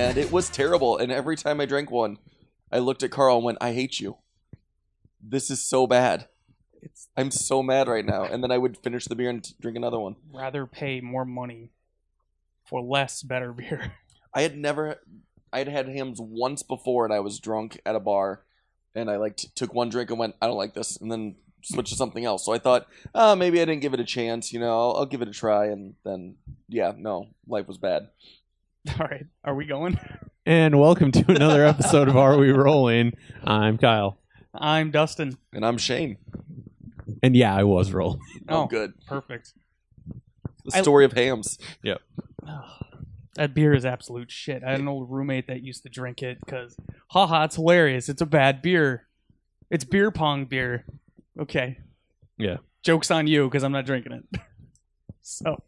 and it was terrible. And every time I drank one, I looked at Carl and went, I hate you. This is so bad. I'm so mad right now. And then I would finish the beer and drink another one. Rather pay more money for less better beer. I'd had Hamm's once before, and I was drunk at a bar, and I took one drink and went, I don't like this, and then switched to something else. So I thought, maybe I didn't give it a chance. I'll give it a try, and then life was bad. All right, are we going? And welcome to another episode of Are We Rolling? I'm Kyle. I'm Dustin. And I'm Shane. And yeah, I was rolling. Oh, good. Perfect. The story of Hamm's. Yep. That beer is absolute shit. I had an old roommate that used to drink it because, it's hilarious. It's a bad beer. It's beer pong beer. Okay. Yeah. Joke's on you because I'm not drinking it. So.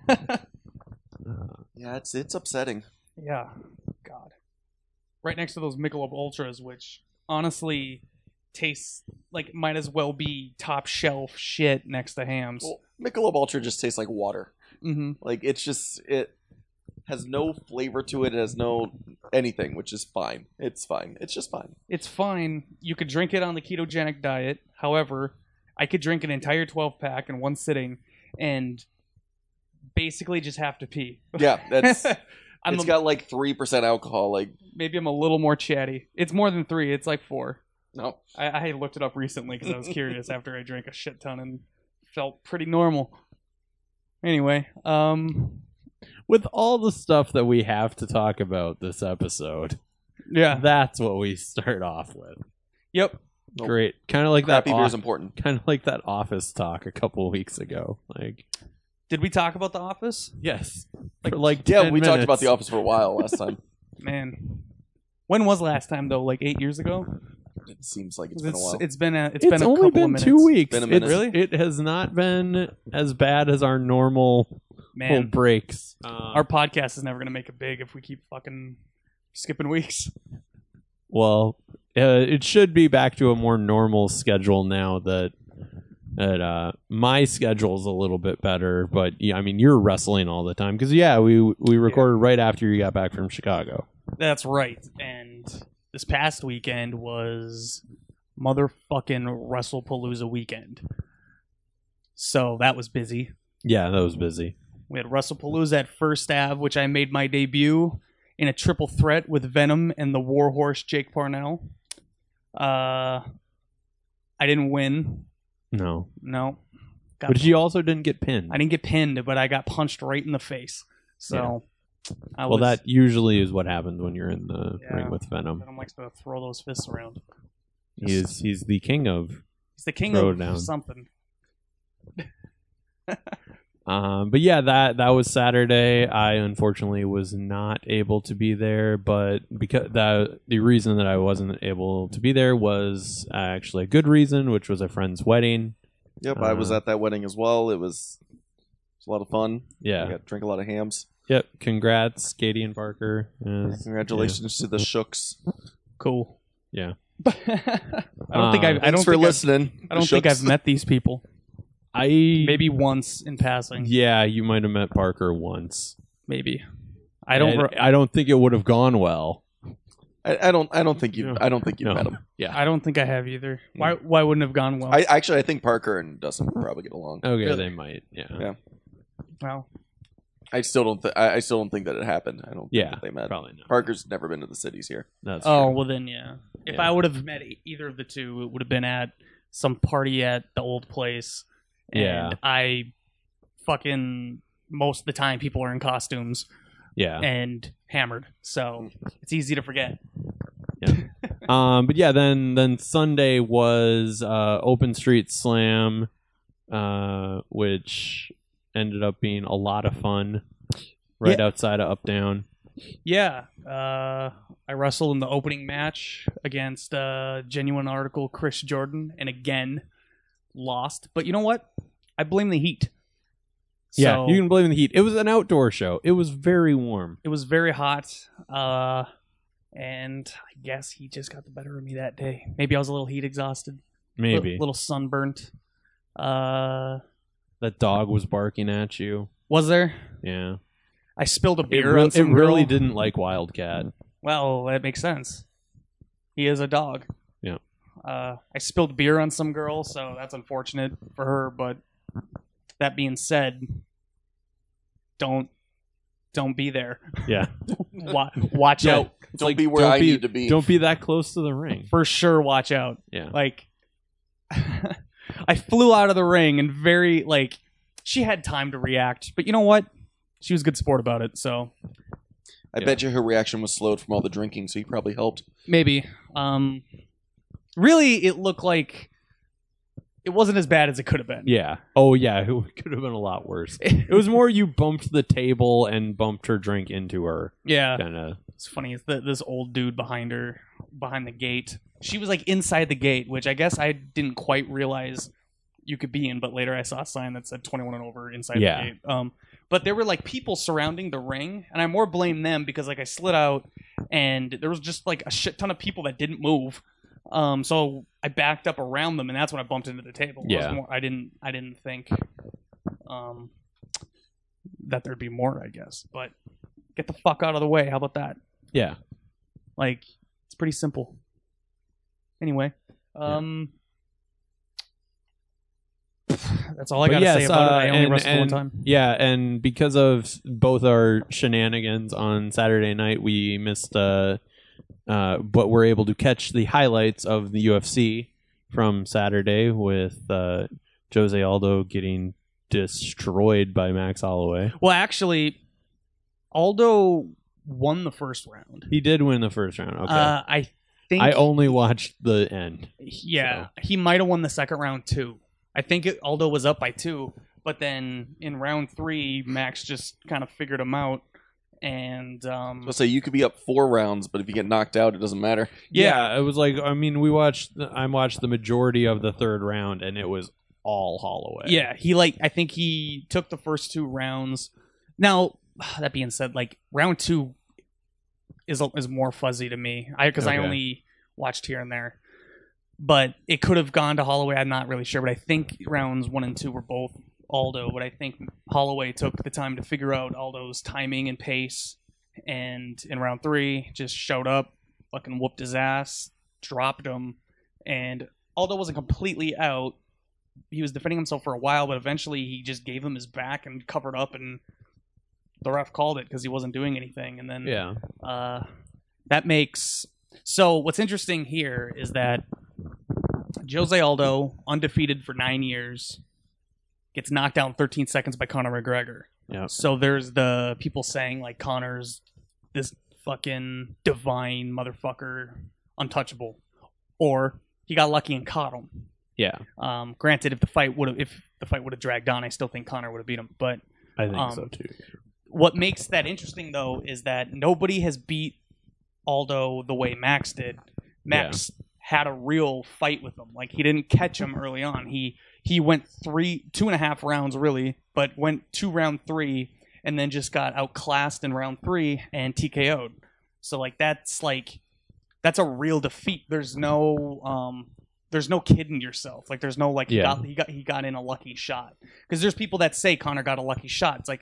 Yeah, it's upsetting. Yeah. God. Right next to those Michelob Ultras, which honestly tastes like might as well be top shelf shit next to Hamm's. Well, Michelob Ultra just tastes like water. Mm-hmm. It has no flavor to it. It has no anything, which is fine. It's fine. It's just fine. It's fine. You could drink it on the ketogenic diet. However, I could drink an entire 12-pack in one sitting and basically just have to pee. Yeah, that's... It's got 3% alcohol. Maybe I'm a little more chatty. It's more than 3. It's 4. No. I looked it up recently because I was curious after I drank a shit ton and felt pretty normal. Anyway, with all the stuff that we have to talk about this episode, that's what we start off with. Yep. Great. Kind of like that. Crappy beer is important. Kind of like that Office talk a couple of weeks ago. Did we talk about The Office? Yes. We 10 talked minutes. about The Office for a while last time. Man, when was last time though? 8 years ago. It seems like it's been a while. It's been a only couple been of minutes. 2 weeks. Been a minute. Really? It has not been as bad as our normal Man, breaks. our podcast is never gonna make it big if we keep fucking skipping weeks. Well, it should be back to a more normal schedule now that my schedule's a little bit better. But yeah, I mean, you're wrestling all the time because we recorded right after you got back from Chicago. That's right. And this past weekend was motherfucking WrestlePalooza weekend. So that was busy. Yeah, that was busy. We had WrestlePalooza at First Ave, which I made my debut in a triple threat with Venom and the Warhorse Jake Parnell. I didn't win. No. But you also didn't get pinned. I didn't get pinned, but I got punched right in the face. So, that usually is what happens when you're in the ring with Venom. Venom likes to throw those fists around. He's the king of. He's the king throw of down. something. But yeah, that was Saturday. I unfortunately was not able to be there, but because the reason that I wasn't able to be there was actually a good reason, which was a friend's wedding. Yep, I was at that wedding as well. It was a lot of fun. Yeah, I got to drink a lot of Hamm's. Yep. Congrats, Katie and Parker. Congratulations to the Shooks. Cool. Yeah. I don't think I've met these people. Maybe once in passing. Yeah, you might have met Parker once. Maybe. I don't think it would have gone well. I don't think you've met him. Yeah. I don't think I have either. Why wouldn't have gone well? I think Parker and Dustin would probably get along. Okay, Really? they might. Yeah. Well, I still don't think that it happened. I don't think that they met. Probably not. Parker's never been to the cities here. That's well true. then If I would have met either of the two, it would have been at some party at the old place. And I fucking most of the time people are in costumes. Yeah. And hammered. So it's easy to forget. Yeah. But yeah, then Sunday was Open Street Slam, which ended up being a lot of fun outside of Uptown. Yeah. I wrestled in the opening match against Genuine Article Chris Jordan, and again lost. But you know what? I blame the heat. Yeah, you can blame the heat. It was an outdoor show. It was very warm. It was very hot. And I guess he just got the better of me that day. Maybe I was a little heat exhausted. Maybe. A little sunburnt. That dog was barking at you. Was there? Yeah. I spilled a It, beer on it some really girl. didn't like Wildcat. Well, that makes sense. He is a dog. Yeah. I spilled beer on some girl, so that's unfortunate for her. But that being said, don't be there. Yeah. Watch Yeah. out. Don't be where I need to be. Don't be that close to the ring. For sure, watch out. Yeah. Like, I flew out of the ring and she had time to react. But you know what? She was a good sport about it, so. I bet you her reaction was slowed from all the drinking, so you probably helped. Maybe. Really, it looked like it wasn't as bad as it could have been. Yeah. Oh, yeah. It could have been a lot worse. It was more you bumped the table and bumped her drink into her. Yeah. Kind of. It's funny. It's this old dude behind the gate. She was like inside the gate, which I guess I didn't quite realize you could be in, but later I saw a sign that said 21 and over inside the gate. But there were like people surrounding the ring, and I more blame them because like I slid out and there was just like a shit ton of people that didn't move. So I backed up around them, and that's when I bumped into the table. Yeah. I didn't think that there'd be more, I guess. But get the fuck out of the way. How about that? Yeah. Like, it's pretty simple. Anyway, that's all I got to say about it. I only wrestled one time. Yeah, and because of both our shenanigans on Saturday night, we missed but we're able to catch the highlights of the UFC from Saturday with Jose Aldo getting destroyed by Max Holloway. Well, actually, Aldo won the first round. He did win the first round. Okay. I think I only watched the end. Yeah, he might have won the second round too. I think Aldo was up by 2, but then in round 3, Max just kind of figured him out. And I'll say you could be up 4 rounds, but if you get knocked out, it doesn't matter. Yeah, it was like, I mean, I watched the majority of the third round, and it was all Holloway. Yeah, I think he took the first 2 rounds. Now, that being said, like round 2 is more fuzzy to me. Because I only watched here and there. But it could have gone to Holloway. I'm not really sure, but I think rounds 1 and 2 were both Aldo. But I think Holloway took the time to figure out Aldo's timing and pace, and in round 3 just showed up, fucking whooped his ass, dropped him, and Aldo wasn't completely out. He was defending himself for a while, but eventually he just gave him his back and covered up, and the ref called it because he wasn't doing anything. And then that makes... So what's interesting here is that Jose Aldo, undefeated for 9 years, gets knocked down 13 seconds by Conor McGregor. Yeah. So there's the people saying like Conor's this fucking divine motherfucker, untouchable, or he got lucky and caught him. Yeah. Granted, if the fight would have dragged on, I still think Conor would have beat him. But I think so too. What makes that interesting though is that nobody has beat Aldo the way Max did. Max had a real fight with him. Like, he didn't catch him early on. He went 2.5 rounds really, but went to round 3 and then just got outclassed in round 3 and TKO'd. So that's a real defeat. There's no kidding yourself. Like, there's no he got in a lucky shot. Because there's people that say Conor got a lucky shot. It's like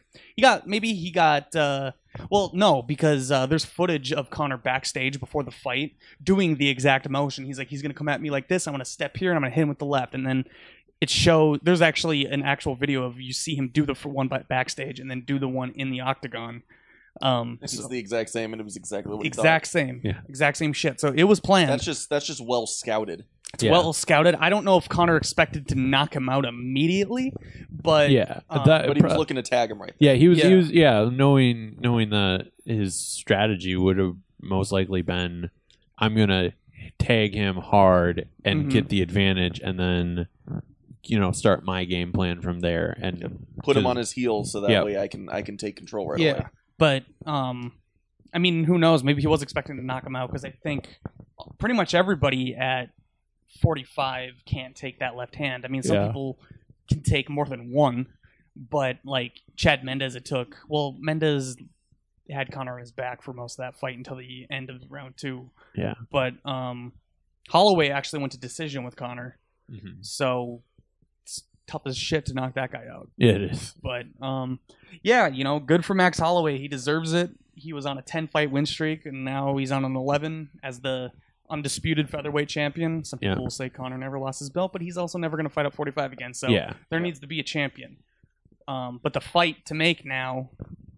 no, because there's footage of Conor backstage before the fight doing the exact motion. He's like, he's gonna come at me like this. I'm gonna step here and I'm gonna hit him with the left, and then there's actually an actual video of you see him do the one backstage and then do the one in the octagon. This is the exact same, and it was exactly what exact same, exact same shit. So it was planned. That's just well scouted. It's well scouted. I don't know if Conor expected to knock him out immediately, but but he was looking to tag him right there. Yeah, he was knowing that his strategy would have most likely been, I'm gonna tag him hard and get the advantage, and then start my game plan from there and put him on his heels so that way I can take control right away. But I mean, who knows? Maybe he was expecting to knock him out, because I think pretty much everybody at 45 can't take that left hand. I mean, some people can take more than one, but like Chad Mendes, Mendes had Conor on his back for most of that fight until the end of round 2. Yeah. But Holloway actually went to decision with Conor. Mm-hmm. So tough as shit to knock that guy out. It is. But yeah, good for Max Holloway. He deserves it. He was on a 10-fight win streak, and now he's on an 11 as the undisputed featherweight champion. Some people will say Conor never lost his belt, but he's also never going to fight at 45 again. So there needs to be a champion. But the fight to make now,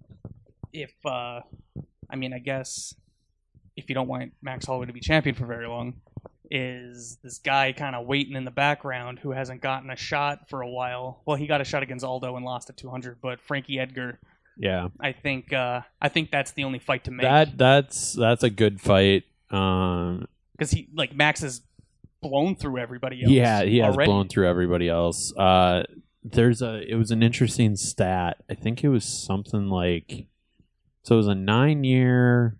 I guess if you don't want Max Holloway to be champion for very long, is this guy kind of waiting in the background who hasn't gotten a shot for a while. Well, he got a shot against Aldo and lost at 200, but Frankie Edgar. Yeah, I think that's the only fight to make. That's a good fight. Because Max has blown through everybody else. Yeah, he has already. blown through everybody else. It was an interesting stat. I think it was something like, so it was a 9-year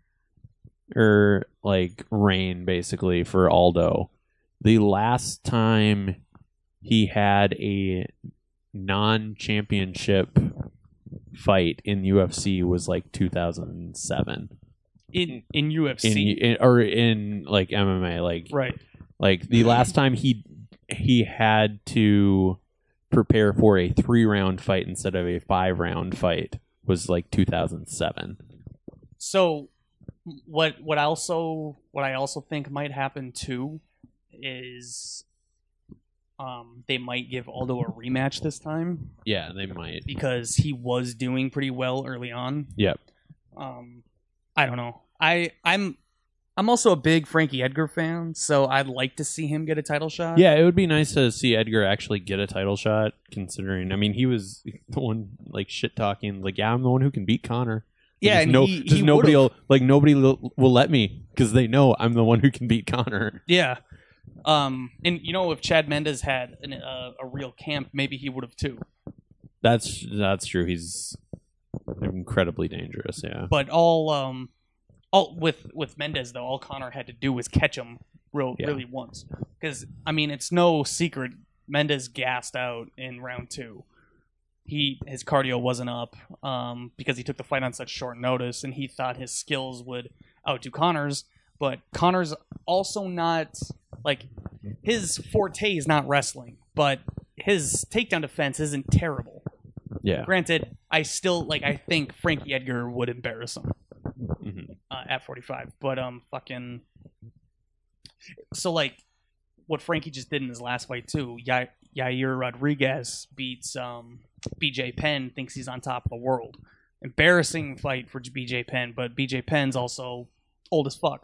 reign basically for Aldo. The last time he had a non-championship fight in UFC was 2007. In UFC in MMA, right. The last time he had to prepare for a 3-round fight instead of a 5-round fight was 2007. So what I also think might happen too is they might give Aldo a rematch this time. Yeah, they might, because he was doing pretty well early on. Yep. I don't know. I'm also a big Frankie Edgar fan, so I'd like to see him get a title shot. Yeah, it would be nice to see Edgar actually get a title shot, considering, he was the one, shit talking, I'm the one who can beat Conor. Yeah, and nobody will let me, because they know I'm the one who can beat Conor. Yeah. And if Chad Mendes had a real camp, maybe he would have too. That's true. He's incredibly dangerous, yeah. But all with Mendes though, all Conor had to do was catch him really once. Because it's no secret Mendes gassed out in round 2. His cardio wasn't up because he took the fight on such short notice, and he thought his skills would outdo Conor's. But Conor's also not his forte is not wrestling, but his takedown defense isn't terrible. Yeah. Granted, I think Frankie Edgar would embarrass him at 45, but so what Frankie just did in his last fight too. Yair Rodriguez beats BJ Penn, thinks he's on top of the world. Embarrassing fight for BJ Penn, but BJ Penn's also old as fuck.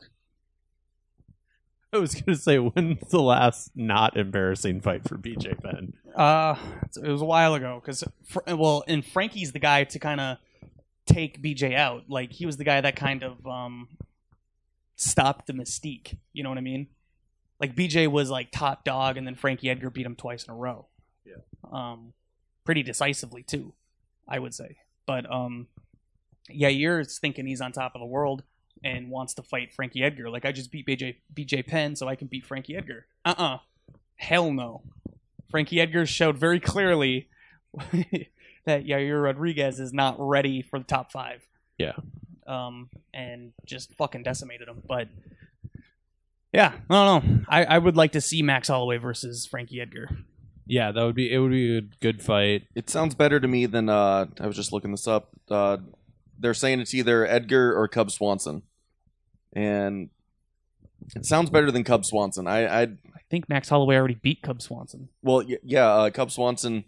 I was going to say, when's the last not embarrassing fight for BJ Penn? It was a while ago, because and Frankie's the guy to kind of take BJ out. He was the guy that kind of stopped the mystique. You know what I mean? BJ was top dog, and then Frankie Edgar beat him twice in a row. Yeah. Pretty decisively too, I would say. But Yair's thinking he's on top of the world and wants to fight Frankie Edgar. I just beat BJ Penn, so I can beat Frankie Edgar. Hell no. Frankie Edgar showed very clearly that Yair Rodriguez is not ready for the top 5. Yeah. And just fucking decimated him. But yeah, I don't know. I would like to see Max Holloway versus Frankie Edgar. Yeah, it would be a good fight. It sounds better to me than I was just looking this up. They're saying it's either Edgar or Cub Swanson, and it sounds better than Cub Swanson. I think Max Holloway already beat Cub Swanson. Well, yeah, Cub Swanson.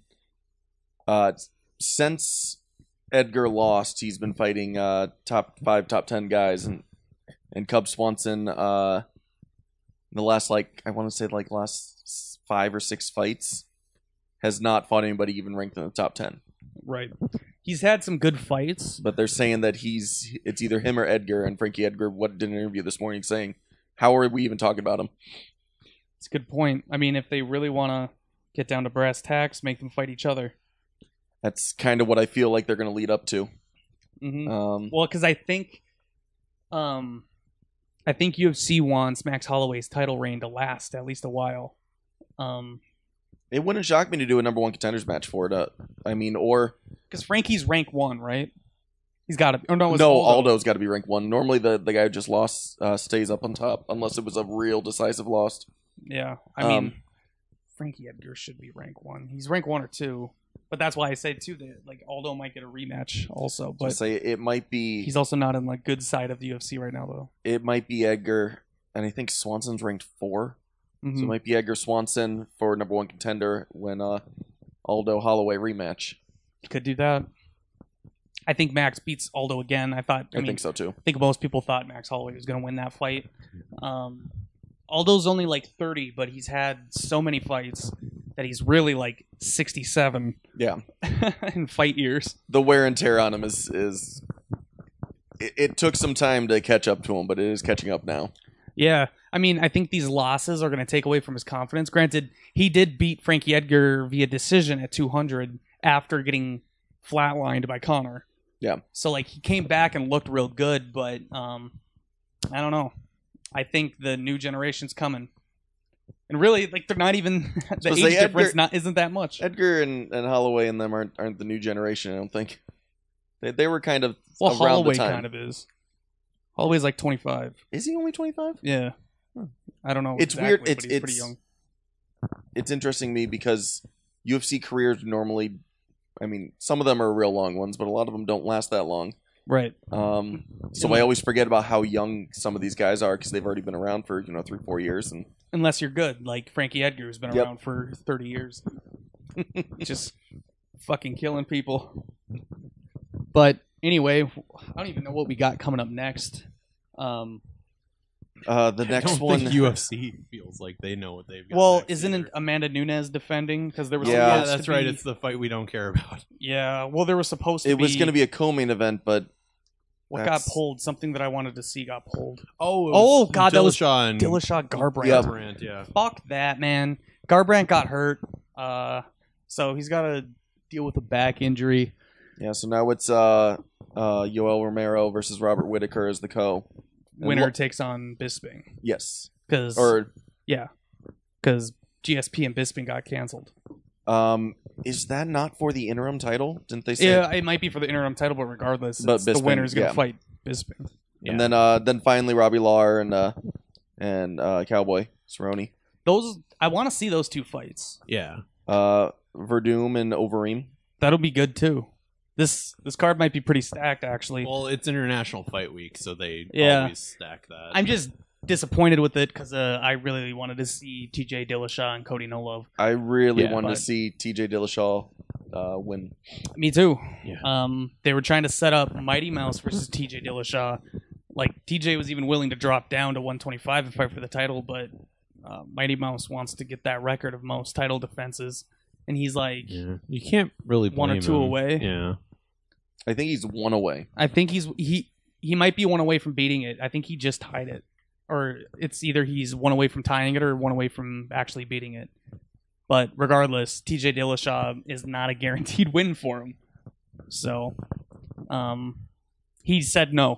Since Edgar lost, he's been fighting top 5, top 10 guys, and Cub Swanson. The last last 5 or 6 fights has not fought anybody even ranked in the top 10. Right. He's had some good fights, but they're saying that it's either him or Edgar. And Frankie Edgar did an interview this morning saying, "How are we even talking about him?" It's a good point. If they really want to get down to brass tacks, make them fight each other. That's kind of what I feel like they're going to lead up to. Mm-hmm. Well, because I think UFC wants Max Holloway's title reign to last at least a while. It wouldn't shock me to do a number 1 contenders match for it. Or because Frankie's rank 1, right? He's got to. Oh no, Aldo's got to be rank 1. Normally, the guy who just lost stays up on top, unless it was a real decisive loss. Yeah, Frankie Edgar should be rank 1. He's rank 1 or 2, but that's why I say too that like Aldo might get a rematch also. But Say it might be. he's also not in like good side of the UFC right now though. It might be Edgar, and I think Swanson's ranked 4. Mhm. So it might be Edgar Swanson for number 1 contender when Aldo Holloway rematch. He could do that. I think Max beats Aldo again. I think so too. I think most people thought Max Holloway was going to win that fight. Aldo's only like 30, but he's had so many fights that he's really like 67 Yeah. in fight years. The wear and tear on him is it took some time to catch up to him, but it is catching up now. Yeah. I mean, I think these losses are going to take away from his confidence. Granted, he did beat Frankie Edgar via decision at 200 after getting flatlined by Conor. Yeah. So, like, he came back and looked real good, but I don't know. I think the new generation's coming. And really, like, they're not even... the age difference isn't that much. Edgar and Holloway and them aren't the new generation, I don't think. They were kind of Well, around Holloway the time. kind of is. Holloway's like 25. Is he only 25? Yeah. I don't know. It's exactly, weird. But he's pretty young. It's interesting to me because UFC careers normally, I mean, some of them are real long ones, but a lot of them don't last that long. Right. So I always forget about how young some of these guys are because they've already been around for 3-4 years. And Unless you're good, like Frankie Edgar has been Yep. around for 30 years. Just fucking killing people. But anyway, I don't even know what we got coming up next. the I next don't one, think UFC feels like they know what they've got. Well, next isn't either. it Amanda Nunes defending? Because there was Yeah. Yeah, supposed that's to right. be- It's the fight we don't care about. Yeah, well, there was supposed to it be. was going to be a co-main event, but What that's- got pulled? Something that I wanted to see got pulled. Oh, God, that was Dillashaw and Dillashaw Garbrandt. Yep. Garbrandt, yeah. Fuck that, man. Garbrandt got hurt, so he's got to deal with a back injury. yeah. So now it's Yoel Romero versus Robert Whitaker as the co. And Winner takes on Bisping. yes, Because or GSP and Bisping got canceled. is that not for the interim title? Didn't they say? Yeah, it might be for the interim title, but regardless, But the Bisping, winner's going to yeah. fight Bisping. And then finally Robbie Lawler and Cowboy Cerrone. Those I want to see those two fights. Yeah. Verdum and Overeem. That'll be good too. This card might be pretty stacked, actually. Well, it's International Fight Week, so they Yeah. always stack that. I'm just disappointed with it because I really wanted to see TJ Dillashaw and Cody No Love. I really Yeah, wanted to but- see TJ Dillashaw win. Me too. Yeah. They were trying to set up Mighty Mouse versus TJ Dillashaw. Like TJ was even willing to drop down to 125 and fight for the title, but Mighty Mouse wants to get that record of most title defenses, and he's like, Yeah. You can't really blame One or two him. away. Yeah. I think he's one away. I think he might be one away from beating it. I think he just tied it, or it's either he's one away from tying it or one away from actually beating it. But regardless, TJ Dillashaw is not a guaranteed win for him. So, he said no.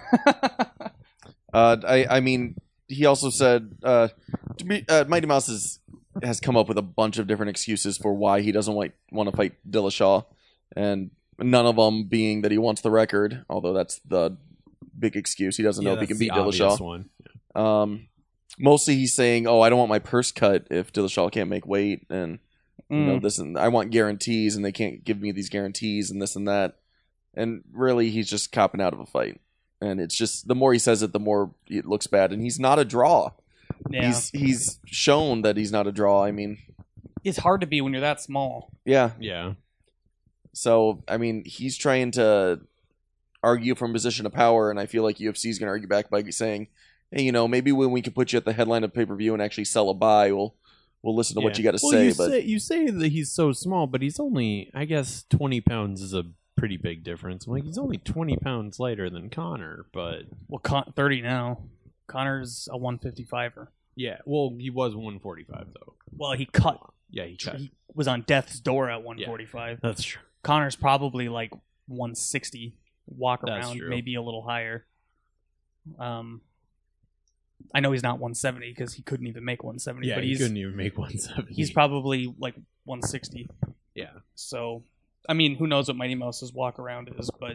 I mean, he also said Mighty Mouse has come up with a bunch of different excuses for why he doesn't want to fight Dillashaw, and none of them being that he wants the record. Although that's the big excuse. He doesn't know if he can beat Dillashaw. One. Mostly he's saying, "Oh, I don't want my purse cut if Dillashaw can't make weight, and you know this, and I want guarantees, and they can't give me these guarantees, and this and that." And really, he's just copping out of a fight, and it's just the more he says it, the more it looks bad. And he's not a draw. Yeah. He's shown that he's not a draw. I mean, It's hard to be when you're that small. yeah. Yeah. So I mean, he's trying to argue from a position of power, and I feel like UFC is going to argue back by saying, "Hey, you know, maybe when we can put you at the headline of pay-per-view and actually sell a buy, we'll listen to what you got to Well, say." you say that he's so small, but he's only, I guess, 20 pounds is a pretty big difference. Like, he's only 20 pounds lighter than Conor, but 30 now. Connor's a 155er. yeah. Well, he was 145 though. Well, he cut. Yeah, he cut. He was on death's door at 145. That's true. Connor's probably like 160. Walk That's around, true. maybe a little higher. I know he's not 170 because he couldn't even make 170. Yeah, but he couldn't even make 170. he's probably like 160. yeah. So, I mean, who knows what Mighty Mouse's walk around is, but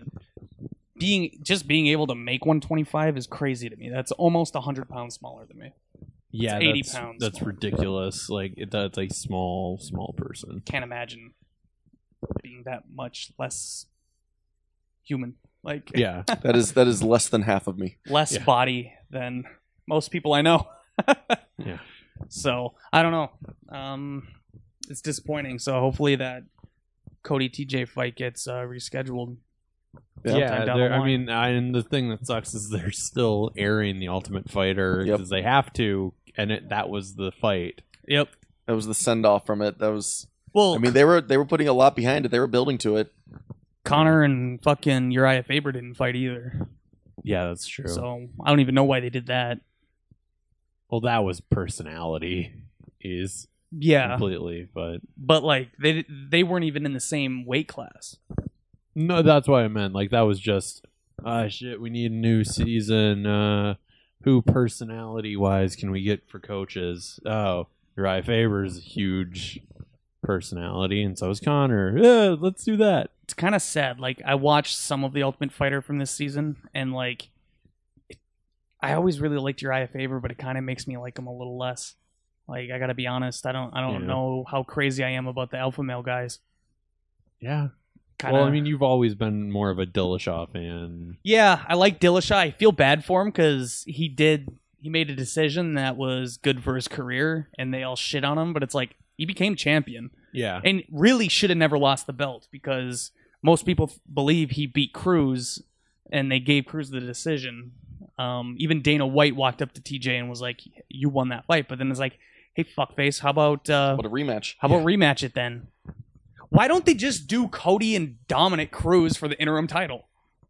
being able to make 125 is crazy to me. That's almost 100 pounds smaller than me. Yeah, 80 that's, pounds. That's ridiculous. Like that's a small person. Can't imagine being that much less human. Like Yeah, That is less than half of me. less Yeah. body than most people I know. Yeah. So I don't know. It's disappointing. So hopefully that Cody TJ fight gets rescheduled. sometime down the I line. mean, and the thing that sucks is they're still airing the Ultimate Fighter Yep. because they have to, and that was the fight. Yep. That was the send off from it. That was. Well, I mean, they were putting a lot behind it. They were building to it. Connor and fucking Uriah Faber didn't fight either. Yeah, that's true. So I don't even know why they did that. Well, that was personality, is Yeah, completely, but like they weren't even in the same weight class. no, that's what I meant. Like that was just, shit. We need a new season. Who personality wise can we get for coaches? Oh, Uriah Faber's a huge personality, and so is Connor. Yeah, let's do that. It's kind of sad. Like I watched some of the Ultimate Fighter from this season, and like I always really liked Uriah Faber, but it kind of makes me like him a little less. Like I gotta be honest, I don't Yeah. know how crazy I am about the alpha male guys. Yeah. Kinda, Well, I mean, you've always been more of a Dillashaw fan. yeah, I like Dillashaw. I feel bad for him because he made a decision that was good for his career, and they all shit on him. But it's like he became champion, Yeah. and really should have never lost the belt because most people believe he beat Cruz, and they gave Cruz the decision. Even Dana White walked up to TJ and was like, "You won that fight," but then it's like, "Hey, fuckface, how about What a rematch. rematch it then?" Why don't they just do Cody and Dominic Cruz for the interim title?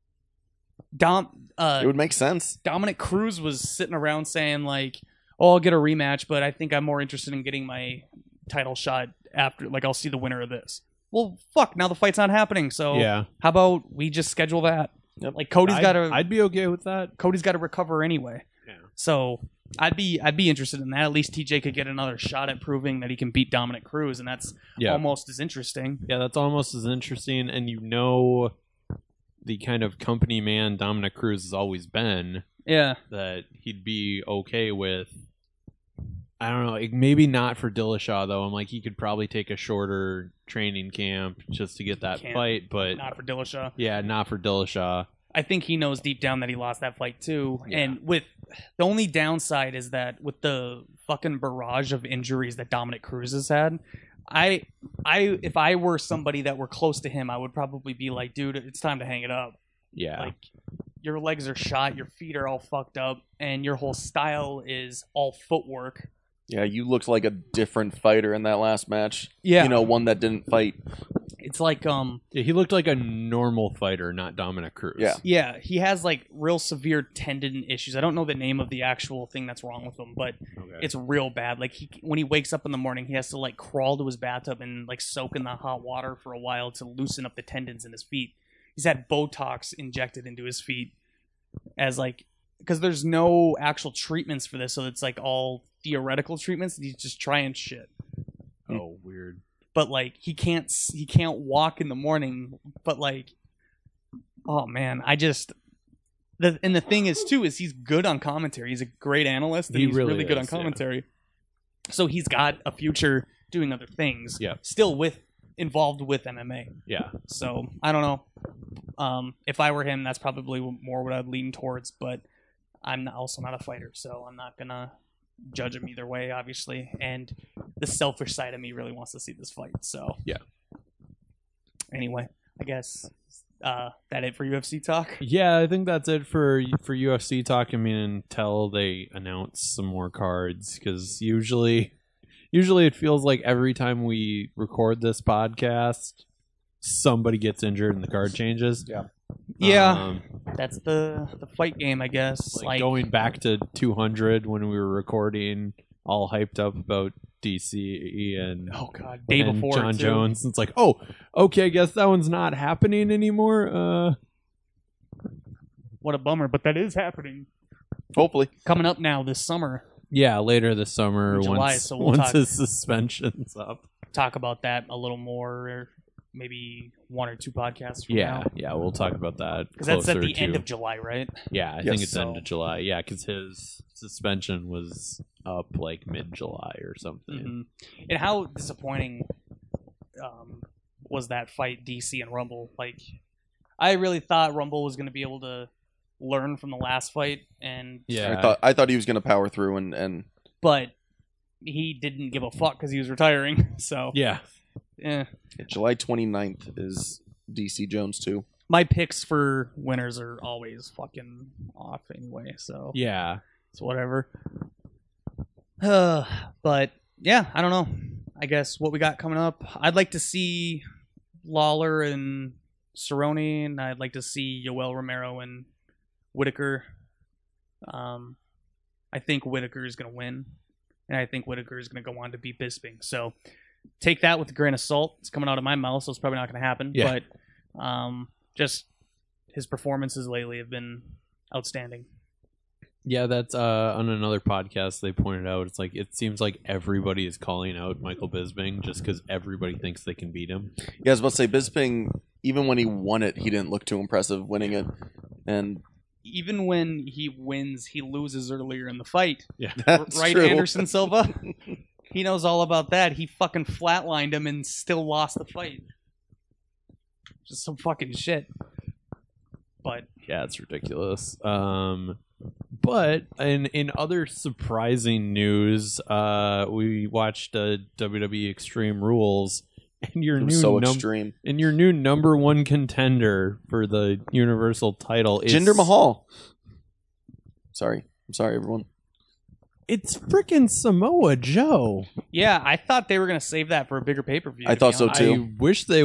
It would make sense. Dominic Cruz was sitting around saying like, "Oh, I'll get a rematch, but I think I'm more interested in getting my title shot after. Like, I'll see the winner of this." Well, fuck. Now the fight's not happening. So Yeah. how about we just schedule that? Yep. Like Cody's got to I'd be okay with that. Cody's got to recover anyway. Yeah. So I'd be interested in that. At least TJ could get another shot at proving that he can beat Dominic Cruz, and that's Yeah. almost as interesting. Yeah, that's almost as interesting. And the kind of company man Dominic Cruz has always been, Yeah. that he'd be okay with. I don't know, like, maybe not for Dillashaw though. I'm like, he could probably take a shorter training camp just to get that Can't. fight, but Not for Dillashaw. yeah, not for Dillashaw. I think he knows deep down that he lost that fight too. Yeah. And with the only downside is that with the fucking barrage of injuries that Dominic Cruz has had, I if I were somebody that were close to him, I would probably be like, dude, it's time to hang it up. Yeah, Like your legs are shot, your feet are all fucked up, and your whole style is all footwork. Yeah, you looked like a different fighter in that last match. Yeah. You know, one that didn't fight. It's like yeah, he looked like a normal fighter, not Dominic Cruz. Yeah. he has like real severe tendon issues. I don't know the name of the actual thing that's wrong with him, but Okay. it's real bad. Like when he wakes up in the morning, he has to like crawl to his bathtub and like soak in the hot water for a while to loosen up the tendons in his feet. He's had Botox injected into his feet as like, because there's no actual treatments for this, so it's like all theoretical treatments. And he's just trying shit. Oh, weird. But like he can't walk in the morning. But like, oh man, and the thing is too is he's good on commentary. He's a great analyst, and He he's really really good on is, yeah. commentary. So he's got a future doing other things. Yeah. Still involved with MMA. Yeah. So I don't know. If I were him, that's probably more what I'd lean towards. But I'm also not a fighter, so I'm not gonna judge him either way, obviously. And the selfish side of me really wants to see this fight. So Yeah. Anyway, I guess that it for UFC talk. Yeah, I think that's it for UFC talk. I mean, until they announce some more cards, because usually it feels like every time we record this podcast, somebody gets injured and the card changes. Yeah, that's the fight game, I guess. Like going back to 200 when we were recording, all hyped up about DC and oh god, day and before John too. Jones. It's like, oh, okay, I guess that one's not happening anymore. What a bummer, but that is happening. Hopefully. Coming up now this summer. Yeah, later this summer In July, once so we'll once talk- his suspension's up. Talk about that a little more maybe 1 or 2 podcasts from Yeah, now. yeah, we'll talk about that. Because that's at closer the end to- of July, right? Yeah, I Yes. think it's So- end of July. Yeah, because his suspension was up like mid-July or something. Mm-hmm. And how disappointing was that fight, DC and Rumble? Like, I really thought Rumble was going to be able to learn from the last fight, and Yeah, I thought he was going to power through and but he didn't give a fuck because he was retiring. So yeah. July. July 29th is DC Jones 2. My picks for winners are always fucking off anyway, so Yeah. it's whatever. But yeah, I don't know. I guess what we got coming up, I'd like to see Lawler and Cerrone, and I'd like to see Yoel Romero and Whitaker. I think Whitaker is going to win, and I think Whitaker is going to go on to beat Bisping. So take that with a grain of salt. It's coming out of my mouth, so it's probably not going to happen. Yeah. But just his performances lately have been outstanding. Yeah, that's on another podcast they pointed out. It's like it seems like everybody is calling out Michael Bisping just because everybody thinks they can beat him. Yeah, I was about to say, Bisping, even when he won it, he didn't look too impressive winning it. And Even when he wins, he loses earlier in the fight. Yeah, that's Right, true. Anderson Silva? He knows all about that. He fucking flatlined him and still lost the fight. Just some fucking shit. But yeah, it's ridiculous. But in other surprising news, we watched WWE Extreme Rules, and It was so extreme. your new number one contender for the Universal title is Jinder Mahal. I'm sorry, everyone. It's freaking Samoa Joe. yeah, I thought they were going to save that for a bigger pay-per-view. I to thought be so, honest. too. I wish they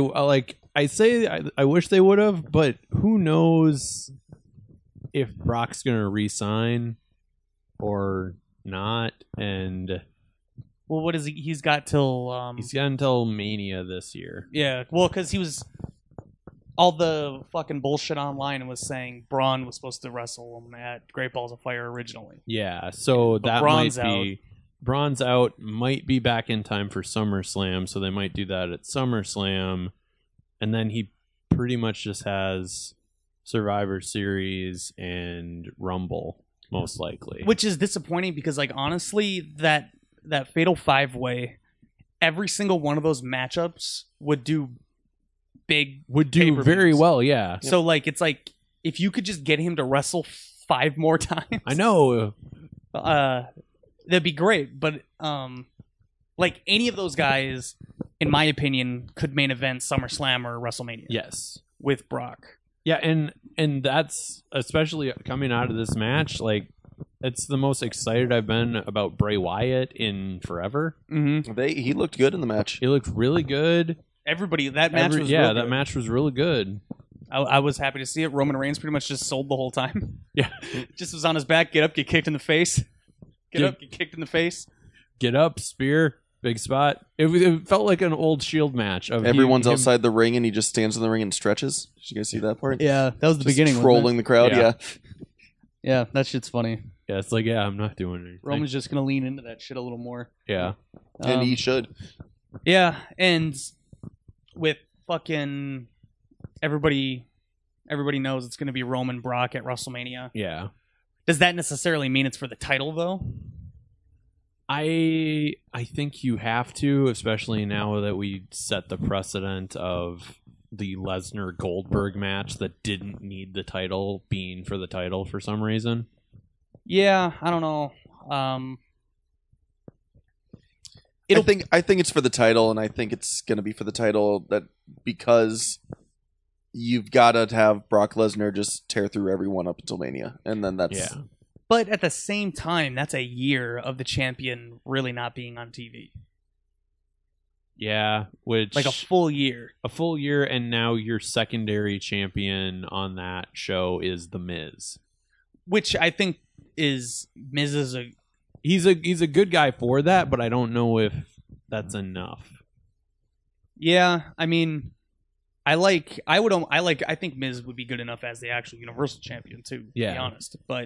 I wish they would have, but who knows if Brock's gonna re-sign or not, and Well, what is he? He's got till... he's got until Mania this year. yeah, well, because he was... All the fucking bullshit online was saying Braun was supposed to wrestle him at Great Balls of Fire originally. Yeah, so But that Braun's might be Braun's out, might be back in time for SummerSlam, so they might do that at SummerSlam, and then he pretty much just has Survivor Series and Rumble, most likely. Which is disappointing because, like, honestly, that Fatal 5-Way, every single one of those matchups would do big. would do pay-per-views. very well, yeah. So, like, it's like if you could just get him to wrestle 5 more times, I know. that'd be great. But like any of those guys, in my opinion, could main event SummerSlam or WrestleMania. Yes. With Brock. Yeah, and that's especially coming out of this match, like it's the most excited I've been about Bray Wyatt in forever. Mm-hmm. He looked good in the match. He looked really good. Everybody, that match was real that good. match was really good. I was happy to see it. Roman Reigns pretty much just sold the whole time. Yeah. Just was on his back, get up, get kicked in the face. Get Yeah. up, get kicked in the face. Get up, spear, big spot. It felt like an old Shield match. Of Everyone's him- outside the ring, and he just stands in the ring and stretches. Did you guys see that part? Yeah, that was the Just beginning. trolling the crowd. Yeah. Yeah. Yeah, that shit's funny. Yeah, it's like, yeah, I'm not doing anything. Roman's just gonna lean into that shit a little more. Yeah. And he should. Yeah, and with fucking everybody knows it's gonna be Roman Brock at WrestleMania. Yeah. Does that necessarily mean it's for the title though? I think you have to, especially now that we set the precedent of the Lesnar Goldberg match that didn't need the title being for the title for some reason. Yeah, I don't know. I think it's for the title, and I think it's going to be for the title that because you've got to have Brock Lesnar just tear through everyone up until Mania, and then that's Yeah. But at the same time, that's a year of the champion really not being on TV. Yeah, which Like a full year. a full year, and now your secondary champion on that show is The Miz. Which I think is Miz is a He's a good guy for that, but I don't know if that's enough. yeah, I mean I think Miz would be good enough as the actual Universal Champion too, to be Yeah. honest. But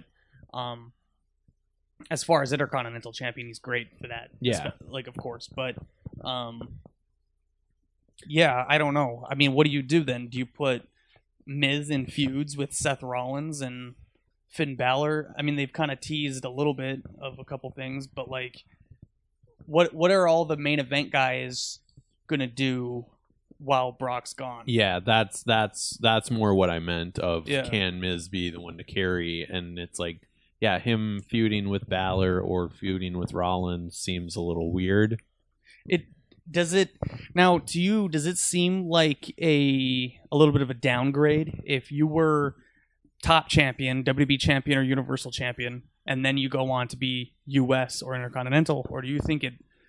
as far as Intercontinental Champion, he's great for that. Yeah. Like of course. But Yeah, I don't know. I mean, what do you do then? Do you put Miz in feuds with Seth Rollins and Finn Balor? I mean, they've kind of teased a little bit of a couple things, but like, what are all the main event guys gonna do while Brock's gone? Yeah, that's more what I meant of Yeah. can Miz be the one to carry, and it's like, yeah, him feuding with Balor or feuding with Rollins seems a little weird. Does it now to you? Does it seem like a little bit of a downgrade if you were top champion, WB champion, or Universal champion, and then you go on to be US or Intercontinental, or do you think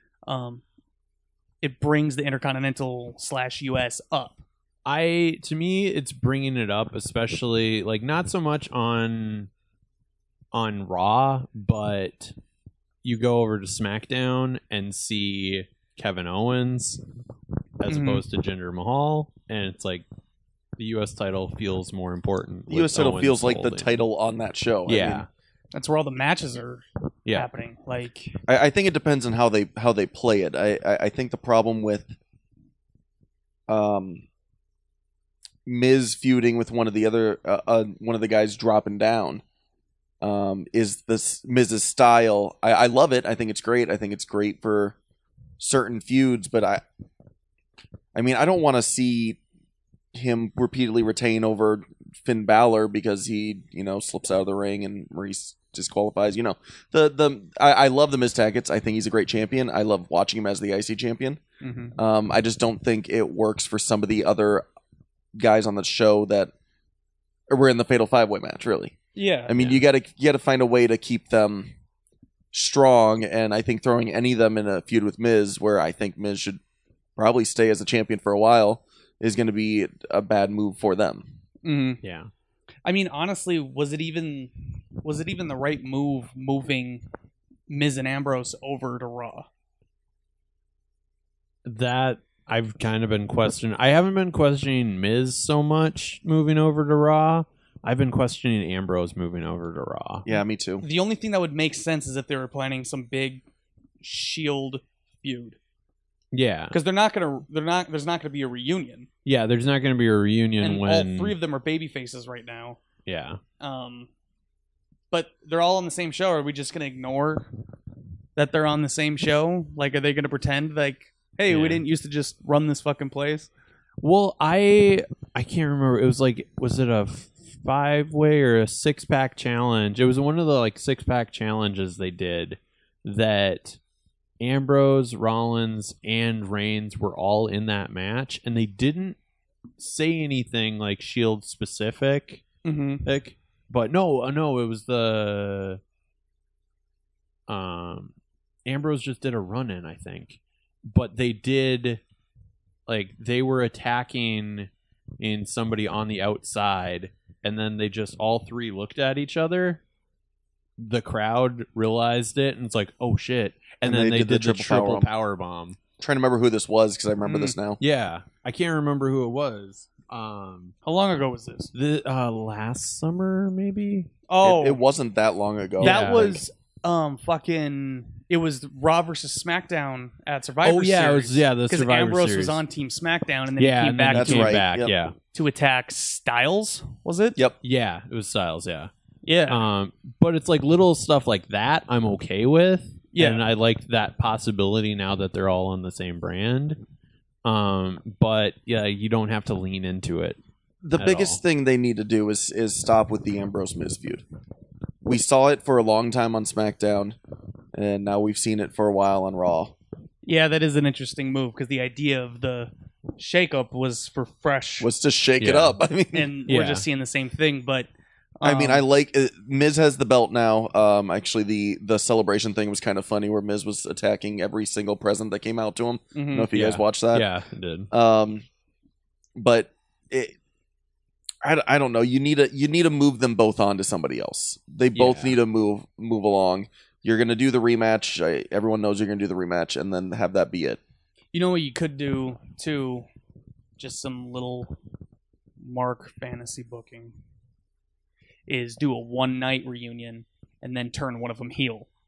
it brings the Intercontinental / US up? To me, it's bringing it up, especially like not so much on Raw, but you go over to SmackDown and see Kevin Owens as Mhm. opposed to Jinder Mahal, and it's like the U.S. title feels more important. The with U.S. title Owens feels like the holding. title on that show. I Yeah, mean, That's where all the matches are yeah, happening. Like, I think it depends on how they play it. I think the problem with Miz feuding with one of the guys dropping down is this Miz's style. I love it. I think it's great. I think it's great for certain feuds, but I mean, I don't want to see him repeatedly retain over Finn Balor because he, slips out of the ring and Maurice disqualifies. I love the Miz Tackets. I think he's a great champion. I love watching him as the IC champion. mhm. I just don't think it works for some of the other guys on the show that were in the Fatal 5-Way match. Really, Yeah, I mean, you gotta find a way to keep them strong, and I think throwing any of them in a feud with Miz, where I think Miz should probably stay as a champion for a while, is going to be a bad move for them. Mhm. yeah. I mean, honestly, was it even the right move moving Miz and Ambrose over to Raw? That I've kind of been questioning. I haven't been questioning Miz so much moving over to Raw. I've been questioning Ambrose moving over to Raw. Yeah, me too. The only thing that would make sense is if they were planning some big Shield feud, Yeah, because there's not gonna be a reunion, yeah. There's not going to be a reunion and when all three of them are baby faces right now. yeah. But they're all on the same show. Are we just gonna ignore that they're on the same show? Like, are they gonna pretend like, hey, Yeah. we didn't used to just run this fucking place? Well, I can't remember. It was like, was it a 5-way or a 6-pack challenge? It was one of the like 6-pack challenges they did that Ambrose, Rollins, and Reigns were all in that match, and they didn't say anything like Shield specific. Mm-hmm. But no, it was the Ambrose just did a run in, I think. But they did, like, they were attacking in somebody on the outside, and then they just all three looked at each other. The crowd realized it, and it's like, oh shit! And then they did the triple power bomb. Trying to remember who this was because I remember this now. Yeah, I can't remember who it was. How long ago was this? The last summer, maybe. Oh, It wasn't that long ago. that Yeah. was fucking. It was Raw versus SmackDown at Survivor Oh yeah, Series. it was the because Survivor Ambrose Series. was on Team SmackDown, and then Yeah, he came and back then That's he came right, back. yep. Yeah, to attack Styles. Was it? Yep. yeah, it was Styles. Yeah. Yeah. But it's like little stuff like that I'm okay with. Yeah. And I liked that possibility now that they're all on the same brand. But yeah, you don't have to lean into it. The At biggest all. thing they need to do is stop with the Ambrose Miz feud. We saw it for a long time on SmackDown, and now we've seen it for a while on Raw. Yeah, that is an interesting move because the idea of the shakeup was for fresh, Was to shake it Yeah. up. I mean, and Yeah. we're just seeing the same thing. But I mean, I like Miz has the belt now. Actually, the celebration thing was kind of funny, where Miz was attacking every single present that came out to him. I don't know if you guys Yeah. watched that. Yeah, it did. But I don't know. You need to move them both on to somebody else. They both Yeah. need to move along. You're gonna do the rematch. Everyone knows you're gonna do the rematch, and then have that be it. You know what you could do too? Just some little Mark fantasy booking is do a one night reunion and then turn one of them heel.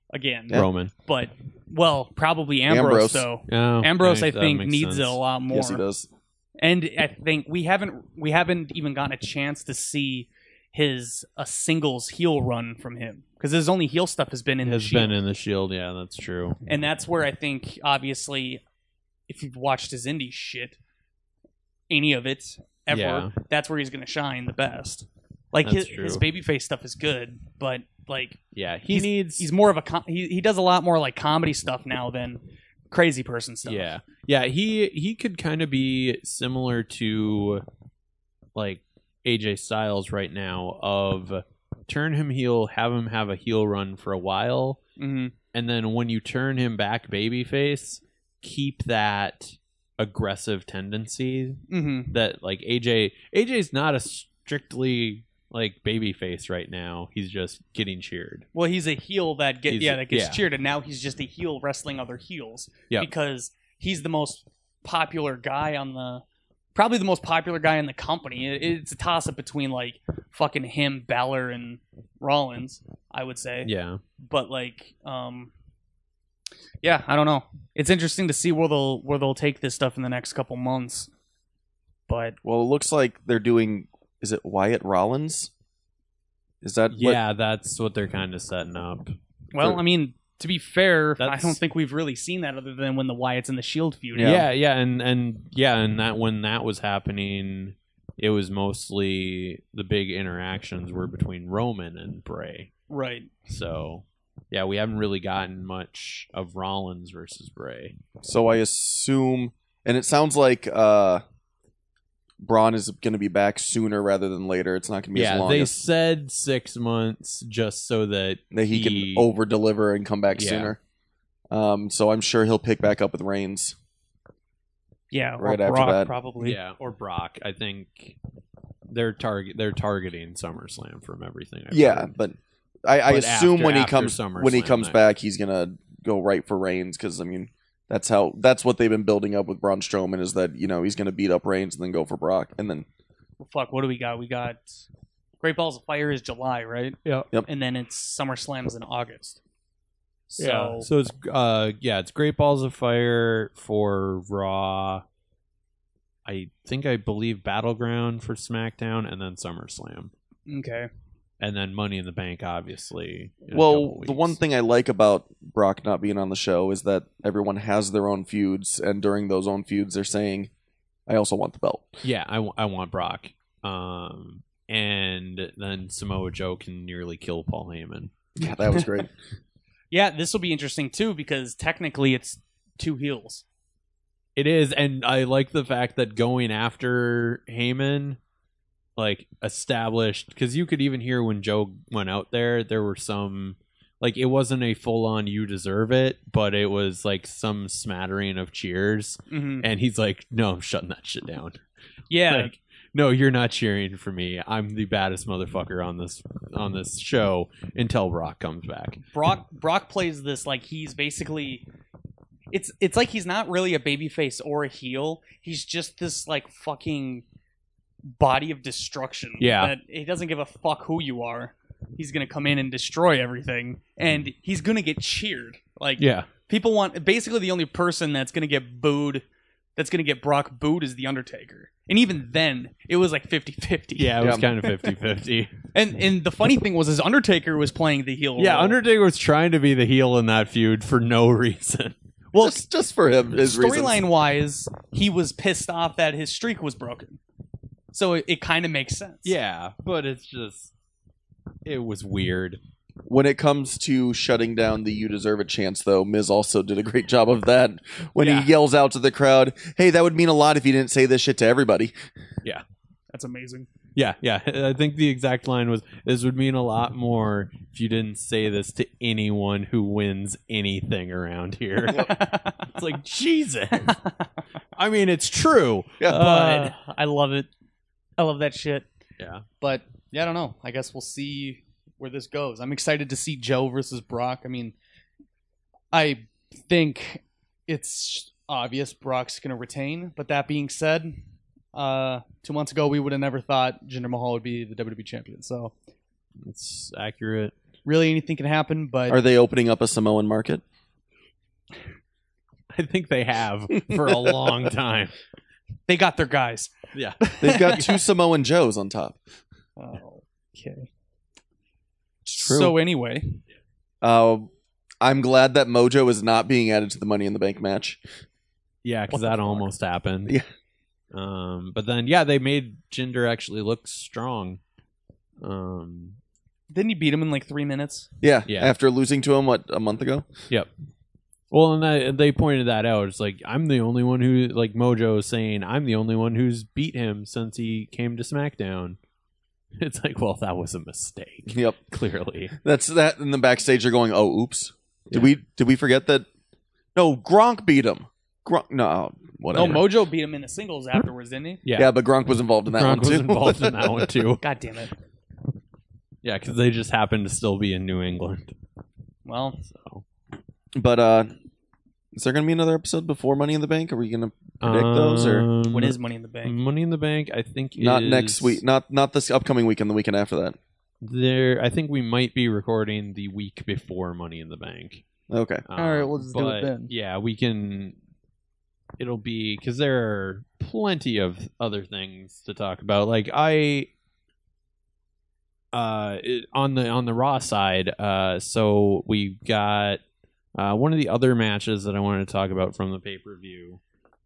again. Yeah. Roman. But, well, probably Ambrose. though. Oh, Ambrose, I that think, makes needs sense. it a lot more. Yes, he does. And I think we haven't even gotten a chance to see a singles heel run from him, because his only heel stuff has been in the Shield. Been in the Shield, yeah, that's true. And that's where I think, obviously, if you've watched his indie shit, any of it ever, Yeah. that's where he's going to shine the best. Like That's his true. babyface stuff is good, but like Yeah, he's more of a he does a lot more like comedy stuff now than crazy person stuff. Yeah. He could kind of be similar to like AJ Styles right now. Of turn him heel, have him have a heel run for a while, Mm-hmm. and then when you turn him back babyface, keep that aggressive tendency Mm-hmm. that like AJ's not a strictly like babyface right now. He's just getting cheered. Well, he's a heel that gets Yeah. cheered, and now he's just a heel wrestling other heels. Yeah. Because he's the most popular guy probably the most popular guy in the company. It's a toss up between like fucking him, Balor, and Rollins, I would say. Yeah. But like, yeah, I don't know. It's interesting to see where they'll take this stuff in the next couple months. But Well, it looks like they're doing. Is it Wyatt Rollins? Is that what? Yeah, that's what they're kind of setting up. well, For- I mean, to be fair, I That's- don't think we've really seen that other than when the Wyatts and the Shield feud. Yeah. And that when that was happening, it was mostly the big interactions were between Roman and Bray. Right. So, yeah, we haven't really gotten much of Rollins versus Bray. So I assume, and it sounds like Braun is going to be back sooner rather than later. It's not going to be as Yeah, long they as said 6 months just so that he can over deliver and come back Yeah. sooner. So I'm sure he'll pick back up with Reigns. Yeah. Right or after Brock, that. probably. Yeah, or Brock. I think they're targeting SummerSlam from everything. I've Yeah, heard. but I But assume when he after comes SummerSlam, back, he's gonna go right for Reigns because I mean that's what they've been building up with Braun Strowman is that he's gonna beat up Reigns and then go for Brock and then Well, fuck. What do we got? We got Great Balls of Fire is July, right? Yeah. Yep. And then it's SummerSlam's in August. So yeah. So it's Great Balls of Fire for Raw. I believe Battleground for SmackDown, and then SummerSlam, okay. and then Money in the Bank, obviously. in a well couple the one weeks. thing I like about Brock not being on the show is that everyone has their own feuds and during those own feuds they're saying I also want the belt. Yeah, I want Brock. And then Samoa Joe can nearly kill Paul Heyman. Yeah, that was great. Yeah, this will be interesting too because technically it's two heels. It is, and I like the fact that going after Heyman, like, established, because you could even hear when Joe went out there were some, like, it wasn't a full-on "you deserve it," but it was, like, some smattering of cheers, Mm-hmm. and he's like, no, I'm shutting that shit down. Yeah. Like, no, you're not cheering for me. I'm the baddest motherfucker on this show until Brock comes back. Brock plays this like he's basically it's like he's not really a babyface or a heel. He's just this like fucking body of destruction. Yeah. That he doesn't give a fuck who you are. He's gonna come in and destroy everything, and he's gonna get cheered. Like Yeah. people want basically the only person that's gonna get booed, that's gonna get Brock booed is the Undertaker. And even then, it was like 50-50. Yeah, it was Yeah. kind of 50-50. And the funny thing was, Undertaker was playing the heel. Yeah, role. Undertaker was trying to be the heel in that feud for no reason. Well, just for him his reasons. storyline wise, he was pissed off that his streak was broken. So it kind of makes sense. Yeah, but it's just, it was weird. When it comes to shutting down the "You Deserve It" chants, though, Miz also did a great job of that. When Yeah. he yells out to the crowd, "Hey, that would mean a lot if you didn't say this shit to everybody." That's amazing. Yeah. I think the exact line was, this would mean a lot more if you didn't say this to anyone who wins anything around here. It's like, Jesus. I mean, it's true. Yeah. But I love it. I love that shit. Yeah. But yeah, I don't know. I guess we'll see where this goes. I'm excited to see Joe versus Brock. I mean, I think it's obvious Brock's going to retain. But that being said, 2 months ago we would have never thought Jinder Mahal would be the WWE champion. So It's accurate. really anything can happen. But Are they opening up a Samoan market? I think they have for a long time. they got their guys. Yeah. They've got 2 Samoan Joes on top. Oh, okay. It's true. So anyway, I'm glad that Mojo is not being added to the Money in the Bank match. Yeah, because What the that fuck? almost happened. Yeah. But then, yeah, they made Jinder actually look strong. didn't he beat him in like 3 minutes? Yeah, Yeah. after losing to him, a month ago? Yep. Well, and they pointed that out. It's like, I'm the only one who, like Mojo is saying, I'm the only one who's beat him since he came to SmackDown. It's like, well, that was a mistake. Yep. Clearly. That's that. In the backstage, they're going, "Oh, oops. Yeah. Did we forget that? No, Gronk beat him. Gronk, no, whatever. No, Mojo beat him in the singles afterwards, didn't he? Yeah. Yeah, but Gronk was involved in that Gronk one was too. involved in that one too. God damn it. Yeah, because they just happened to still be in New England. Well, So. But is there going to be another episode before Money in the Bank? Are we going to predict those or what is Money in the Bank? Money in the Bank? I think not is next week? Not this upcoming weekend. The weekend after that. There, I think we might be recording the week before Money in the Bank. Okay. All right, we'll just do it but, then. Yeah, we can. It'll be because there are plenty of other things to talk about. Like on the Raw side, so we got one of the other matches that I wanted to talk about from the pay-per-view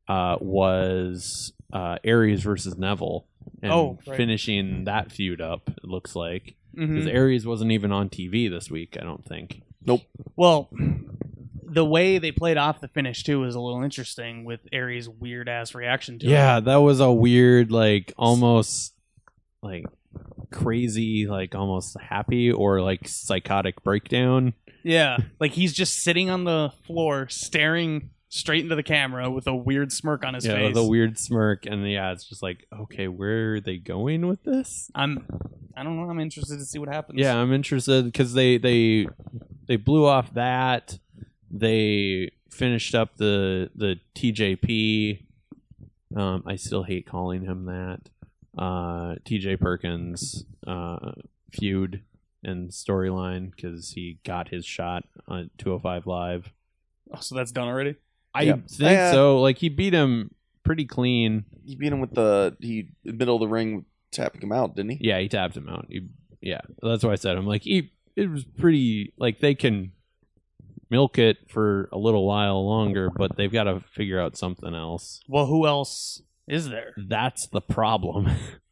was Aries versus Neville, and right. finishing that feud up. It looks like because Mhm. Aries wasn't even on TV this week. I don't think. Well, the way they played off the finish too was a little interesting with Aries' weird ass reaction to it. Yeah, that was a weird, like almost like crazy, like almost happy or like psychotic breakdown. Yeah, like he's just sitting on the floor staring straight into the camera with a weird smirk on his Yeah, face. with a weird smirk, and yeah, it's just like, okay, where are they going with this? I don't know. I'm interested to see what happens. Yeah, I'm interested because they blew off that. They finished up the TJP. I still hate calling him that. TJ Perkins feud and storyline because he got his shot on 205 Live. Oh, so that's done already. I Yeah. think so. Like he beat him pretty clean. He beat him with he middle of the ring tapping him out, didn't he? Yeah, he tapped him out. Yeah, that's why I said I'm like it was pretty. Like they can milk it for a little while longer, but they've got to figure out something else. Well, who else is there? That's the problem.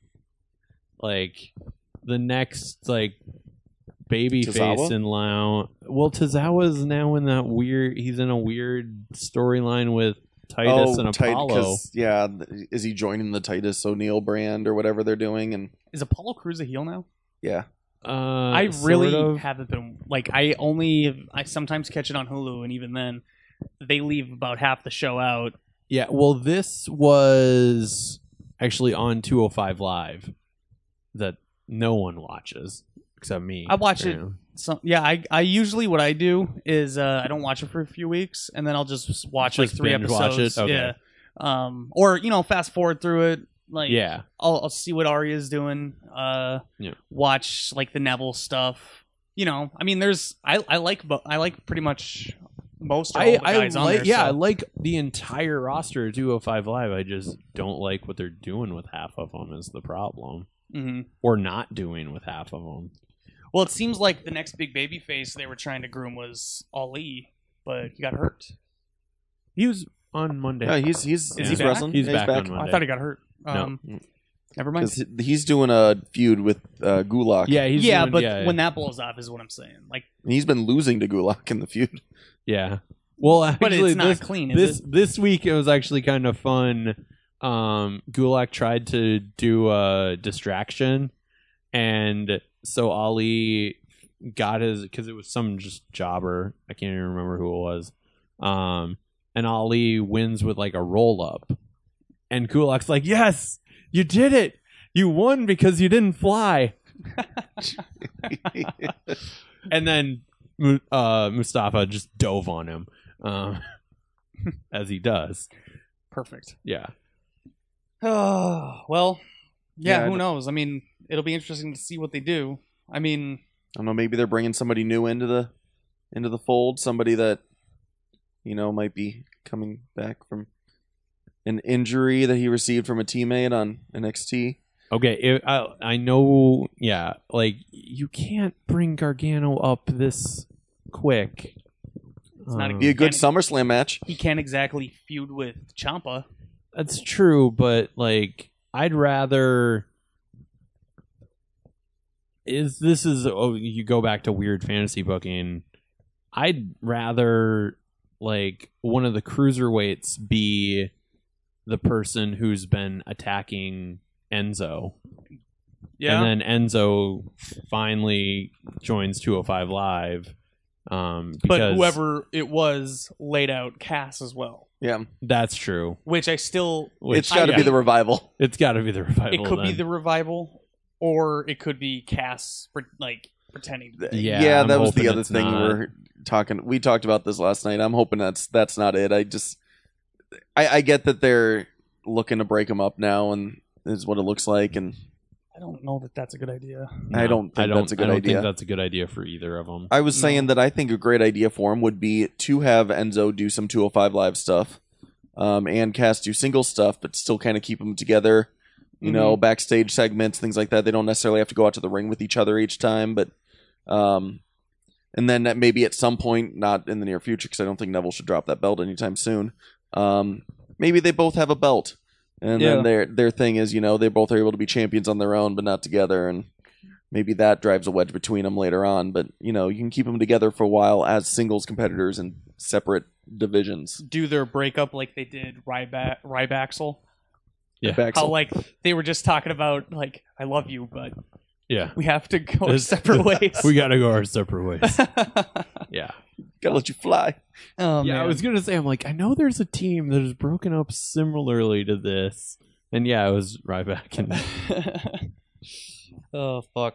Like the next baby Tozawa? face in Lao. Well, Tozawa's now in that weird. He's in a weird storyline with Titus and Apollo. Yeah, is he joining the Titus O'Neil brand or whatever they're doing? And Is Apollo Crews a heel now? yeah, I sort really of. haven't been like I sometimes catch it on Hulu, and even then, they leave about half the show out. Yeah, well, this was actually on 205 Live that no one watches except me. I watch it. apparently. I usually what I do is I don't watch it for a few weeks, and then I'll just watch like Just 3 binge watch episodes. it? Okay. Yeah, or fast forward through it. Like Yeah. I'll see what Arya's doing. Yeah. Watch like the Neville stuff. I mean, I like pretty much most of all the guys on there. I so. like the entire roster of 205 Live. I just don't like what they're doing with half of them is the problem. Mhm. Or not doing with half of them. Well, it seems like the next big baby face they were trying to groom was Ali, but he got hurt. He was on Monday. yeah, he's he back? wrestling. He's Yeah, back on Oh, Monday. I thought he got hurt. No. Never mind. 'Cause he's doing a feud with Gulak. Yeah, he's Yeah, doing- but yeah, when that blows off is what I'm saying. Like, And he's been losing to Gulak in the feud. yeah. Well, actually, but it's not this, clean, is it? this week it was actually kind of fun. Gulak tried to do a distraction, and so Ali got his because it was some just jobber. I can't even remember who it was. And Ali wins with like a roll up, and Gulak's like, "Yes, you did it. You won because you didn't fly." And then Mustafa just dove on him, as he does. Perfect. Yeah. Oh, well, yeah, Yeah, who knows? I mean, it'll be interesting to see what they do. I mean, don't know. Maybe they're bringing somebody new into the fold. Somebody that might be coming back from an injury that he received from a teammate on NXT. Okay, I know. Yeah, like you can't bring Gargano up this quick. It's not Be a good SummerSlam match. He can't exactly feud with Ciampa. That's true, but like I'd rather. You go back to weird fantasy booking. I'd rather like one of the cruiserweights be the person who's been attacking Enzo. Yeah. And then Enzo finally joins 205 Live. But Because whoever it was laid out Cass as well. Yeah, that's true. Which I still... it's got to be the Revival. It's got to be the Revival. It could be then. the Revival, or it could be Cass, pretending. Yeah, that I'm was the hoping other it's thing not. we talked about this last night. I'm hoping that's not it. I get that they're looking to break them up now, and is what it looks like, and I don't know that that's a good idea. I don't think that's a good I don't idea. think that's a good idea for either of them. I was saying that I think a great idea for him would be to have Enzo do some 205 Live stuff, and Cass do single stuff, but still kind of keep them together. Backstage segments, things like that. They don't necessarily have to go out to the ring with each other each time, but and then maybe at some point, not in the near future, because I don't think Neville should drop that belt anytime soon. Maybe they both have a belt. And then their thing is, they both are able to be champions on their own, but not together. And maybe that drives a wedge between them later on. But, you can keep them together for a while as singles competitors in separate divisions. Do their breakup like they did Rybaxel. Yeah. Baxel. How, they were just talking about, I love you, but Yeah. we have to go our separate ways. We got to go our separate ways. Yeah. Gotta let you fly. Oh, Yeah, man. I was going to say, I'm like, I know there's a team that is broken up similarly to this. And yeah, it was Ryback and Oh, fuck.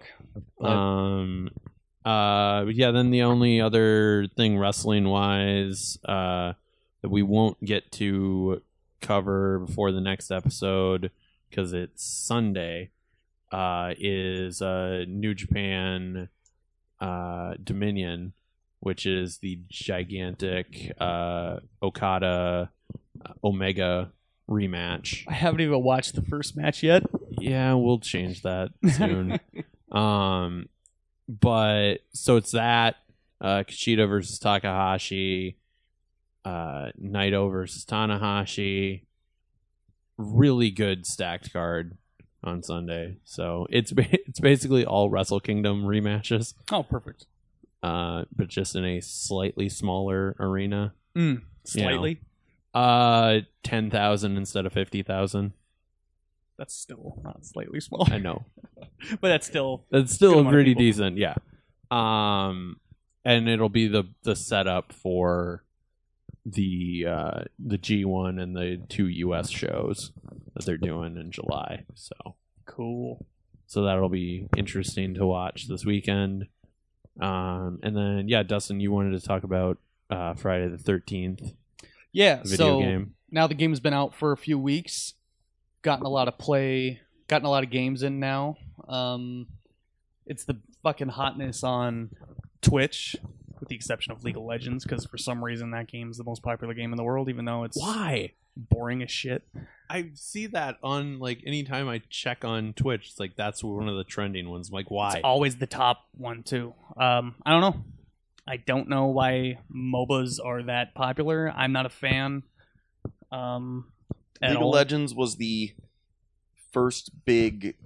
yeah, then the only other thing wrestling wise that we won't get to cover before the next episode because it's Sunday is New Japan Dominion, which is the gigantic Okada Omega rematch. I haven't even watched the first match yet. Yeah, we'll change that soon. But so it's that Kushida versus Takahashi, Naito versus Tanahashi. Really good stacked card on Sunday. So it's basically all Wrestle Kingdom rematches, Oh, perfect. but just in a slightly smaller arena. Slightly. 10,000 instead of 50,000. That's still not slightly small. I know. But that's still... That's still amount of pretty people. decent, yeah. And it'll be the setup for the G1 and the 2 US shows that they're doing in July. Cool. So that'll be interesting to watch this weekend. And then Dustin, you wanted to talk about Friday the 13th Yeah, video game. Now the game's been out for a few weeks. Gotten a lot of play. Gotten a lot of games in now. It's the fucking hotness on Twitch, with the exception of League of Legends, because for some reason that game's the most popular game in the world, even though it's Why? boring as shit. I see that on anytime I check on Twitch, it's that's one of the trending ones. I'm like, why? It's always the top one too. I don't know. I don't know why MOBAs are that popular. I'm not a fan. League of Legends was the first big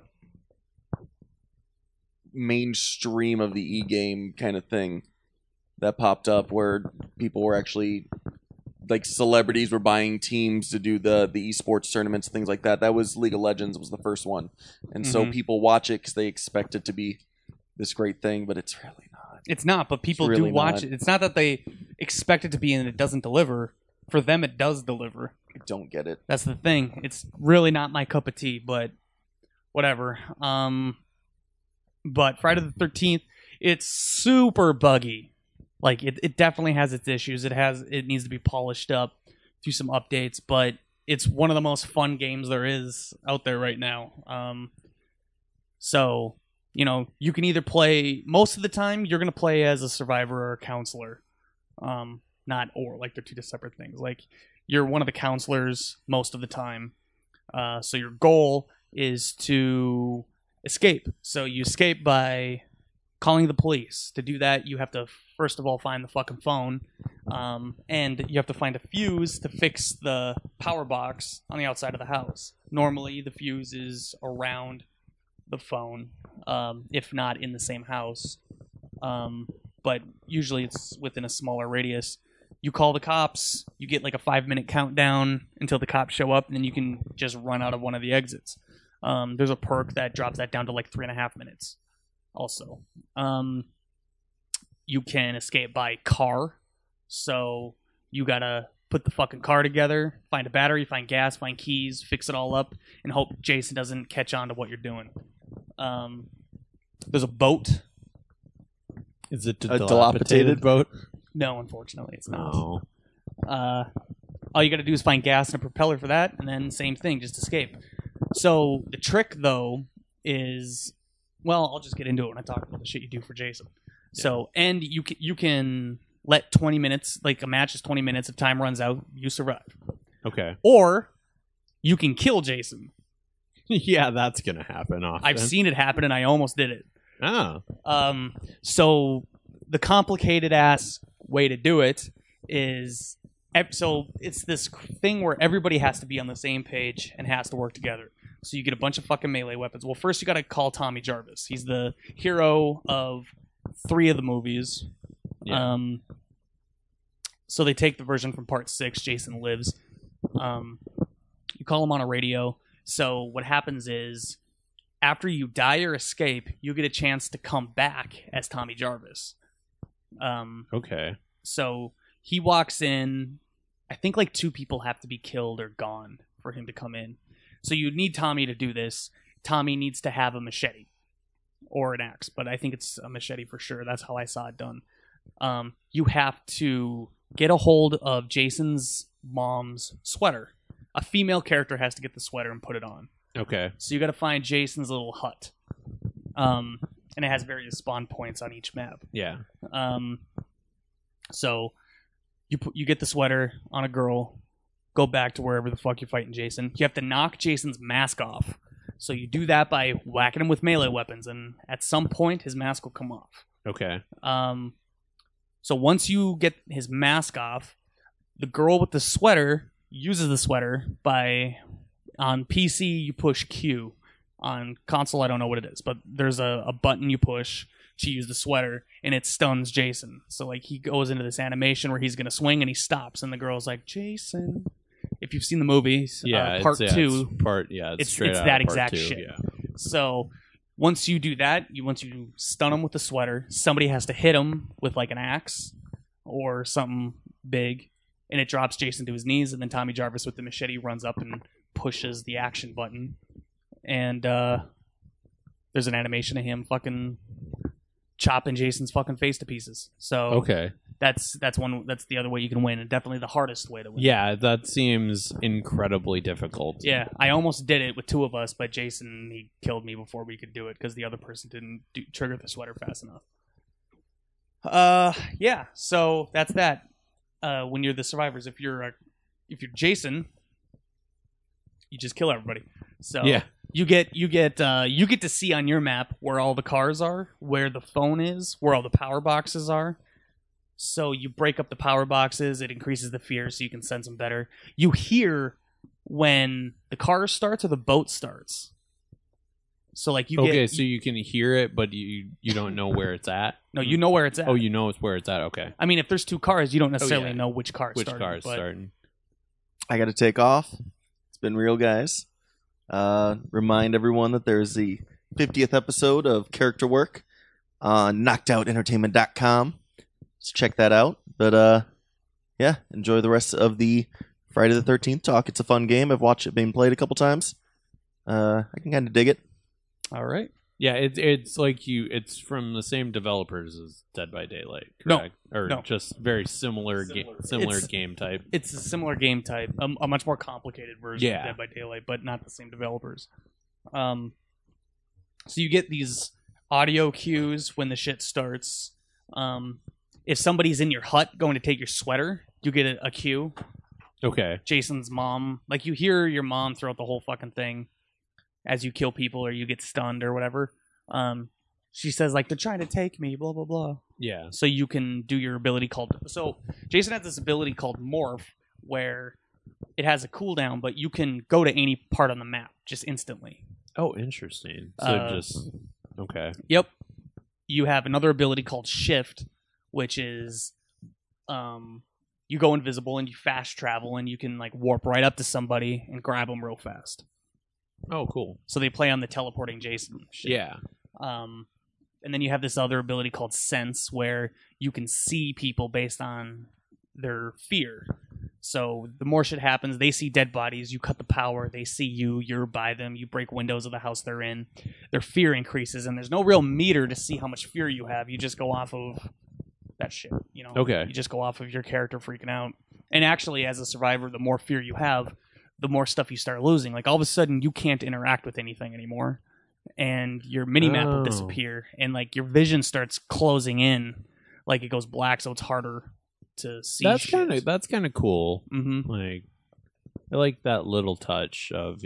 mainstream of the e-game kind of thing that popped up, where people were actually celebrities were buying teams to do the esports tournaments, things like that. That was League of Legends was the first one, and so people watch it because they expect it to be this great thing, but it's really not. It's not, but people It's really do watch not. it. It's not that they expect it to be and it doesn't deliver. For them, it does deliver. I don't get it. That's the thing. It's really not my cup of tea, but whatever. But Friday the 13th, it's super buggy. It definitely has its issues. It needs to be polished up through some updates, but it's one of the most fun games there is out there right now. So you can either play, most of the time you're going to play as a survivor or a counselor. Like they're two separate things. Like you're one of the counselors most of the time. So your goal is to escape. So you escape by calling the police. To do that, you have to first of all find the fucking phone, and you have to find a fuse to fix the power box on the outside of the house. Normally, the fuse is around the phone, if not in the same house, but usually it's within a smaller radius. You call the cops, you get like a 5-minute countdown until the cops show up, and then you can just run out of one of the exits. There's a perk that drops that down to like 3.5 minutes. Also, you can escape by car, so you gotta put the fucking car together, find a battery, find gas, find keys, fix it all up, and hope Jason doesn't catch on to what you're doing. There's a boat. Is it a dilapidated boat? No, unfortunately, it's not. No. All you got to do is find gas and a propeller for that, and then same thing, just escape. So the trick, though, is, well, I'll just get into it when I talk about the shit you do for Jason. Yeah. So, and you can let 20 minutes, like a match is 20 minutes. If time runs out, you survive. Okay. Or you can kill Jason. Yeah, that's gonna happen often. I've seen it happen, and I almost did it. Oh. So the complicated ass way to do it is, so it's this thing where everybody has to be on the same page and has to work together. So you get a bunch of fucking melee weapons. Well, first you got to call Tommy Jarvis. He's the hero of 3 of the movies. Yeah. So they take the version from part 6, Jason Lives. You call him on a radio. So what happens is, after you die or escape, you get a chance to come back as Tommy Jarvis. Okay. So he walks in. I think like 2 people have to be killed or gone for him to come in. So you need Tommy to do this. Tommy needs to have a machete or an axe, but I think it's a machete for sure. That's how I saw it done. You have to get a hold of Jason's mom's sweater. A female character has to get the sweater and put it on. Okay. So you got to find Jason's little hut. And it has various spawn points on each map. Yeah. So you get the sweater on a girl, go back to wherever the fuck you're fighting Jason. You have to knock Jason's mask off. So you do that by whacking him with melee weapons, and at some point his mask will come off. Okay. So once you get his mask off, the girl with the sweater uses the sweater by, on PC you push Q. On console I don't know what it is, but there's a button you push to use the sweater, and it stuns Jason. So like he goes into this animation where he's gonna swing, and he stops, and the girl's like, Jason. If you've seen the movie, part 2, it's that exact 2, shit. Yeah. So once you do that, once you stun him with the sweater, somebody has to hit him with like an axe or something big, and it drops Jason to his knees, and then Tommy Jarvis with the machete runs up and pushes the action button, and there's an animation of him fucking chopping Jason's fucking face to pieces. So okay, that's the other way you can win, and definitely the hardest way to win. Yeah, that seems incredibly difficult. Yeah, I almost did it with 2 of us, but Jason, he killed me before we could do it because the other person didn't trigger the sweater fast enough. Yeah, so that's that. When you're the survivors, if you're Jason, you just kill everybody. So yeah. You get to see on your map where all the cars are, where the phone is, where all the power boxes are. So you break up the power boxes, it increases the fear so you can sense them better. You hear when the car starts or the boat starts. So like so you can hear it, but you don't know where it's at? No, you know where it's at. Oh, you know it's where it's at, okay. I mean, if there's 2 cars, you don't necessarily know which car is starting. I gotta take off. It's been real, guys. Remind everyone that there's the 50th episode of Character Work on knockedoutentertainment.com. So check that out. But yeah, enjoy the rest of the Friday the 13th talk. It's a fun game. I've watched it being played a couple times. I can kind of dig it. All right. Yeah, it's like it's from the same developers as Dead by Daylight, correct? No. Just very similar game type. It's a similar game type, a much more complicated version of Dead by Daylight, but not the same developers. So you get these audio cues when the shit starts. If somebody's in your hut going to take your sweater, you get a cue. Okay. Jason's mom, like you hear your mom throughout the whole fucking thing as you kill people or you get stunned or whatever. She says like they're trying to take me, blah blah blah. Yeah. So you can do your ability called. So Jason has this ability called Morph, where it has a cooldown, but you can go to any part on the map just instantly. Oh, interesting. So just okay. Yep. You have another ability called Shift, which is you go invisible and you fast travel and you can like warp right up to somebody and grab them real fast. Oh, cool. So they play on the teleporting Jason shit. Yeah. And then you have this other ability called Sense, where you can see people based on their fear. So the more shit happens, they see dead bodies, you cut the power, they see you, you're by them, you break windows of the house they're in. Their fear increases, and there's no real meter to see how much fear you have. You just go off of that shit, you know? Okay. You just go off of your character freaking out. And actually, as a survivor, the more fear you have, the more stuff you start losing. Like, all of a sudden, you can't interact with anything anymore. And your mini-map will disappear. And, like, your vision starts closing in. Like, it goes black, so it's harder to see That's shit. kind of cool. Mm-hmm. Like, I like that little touch of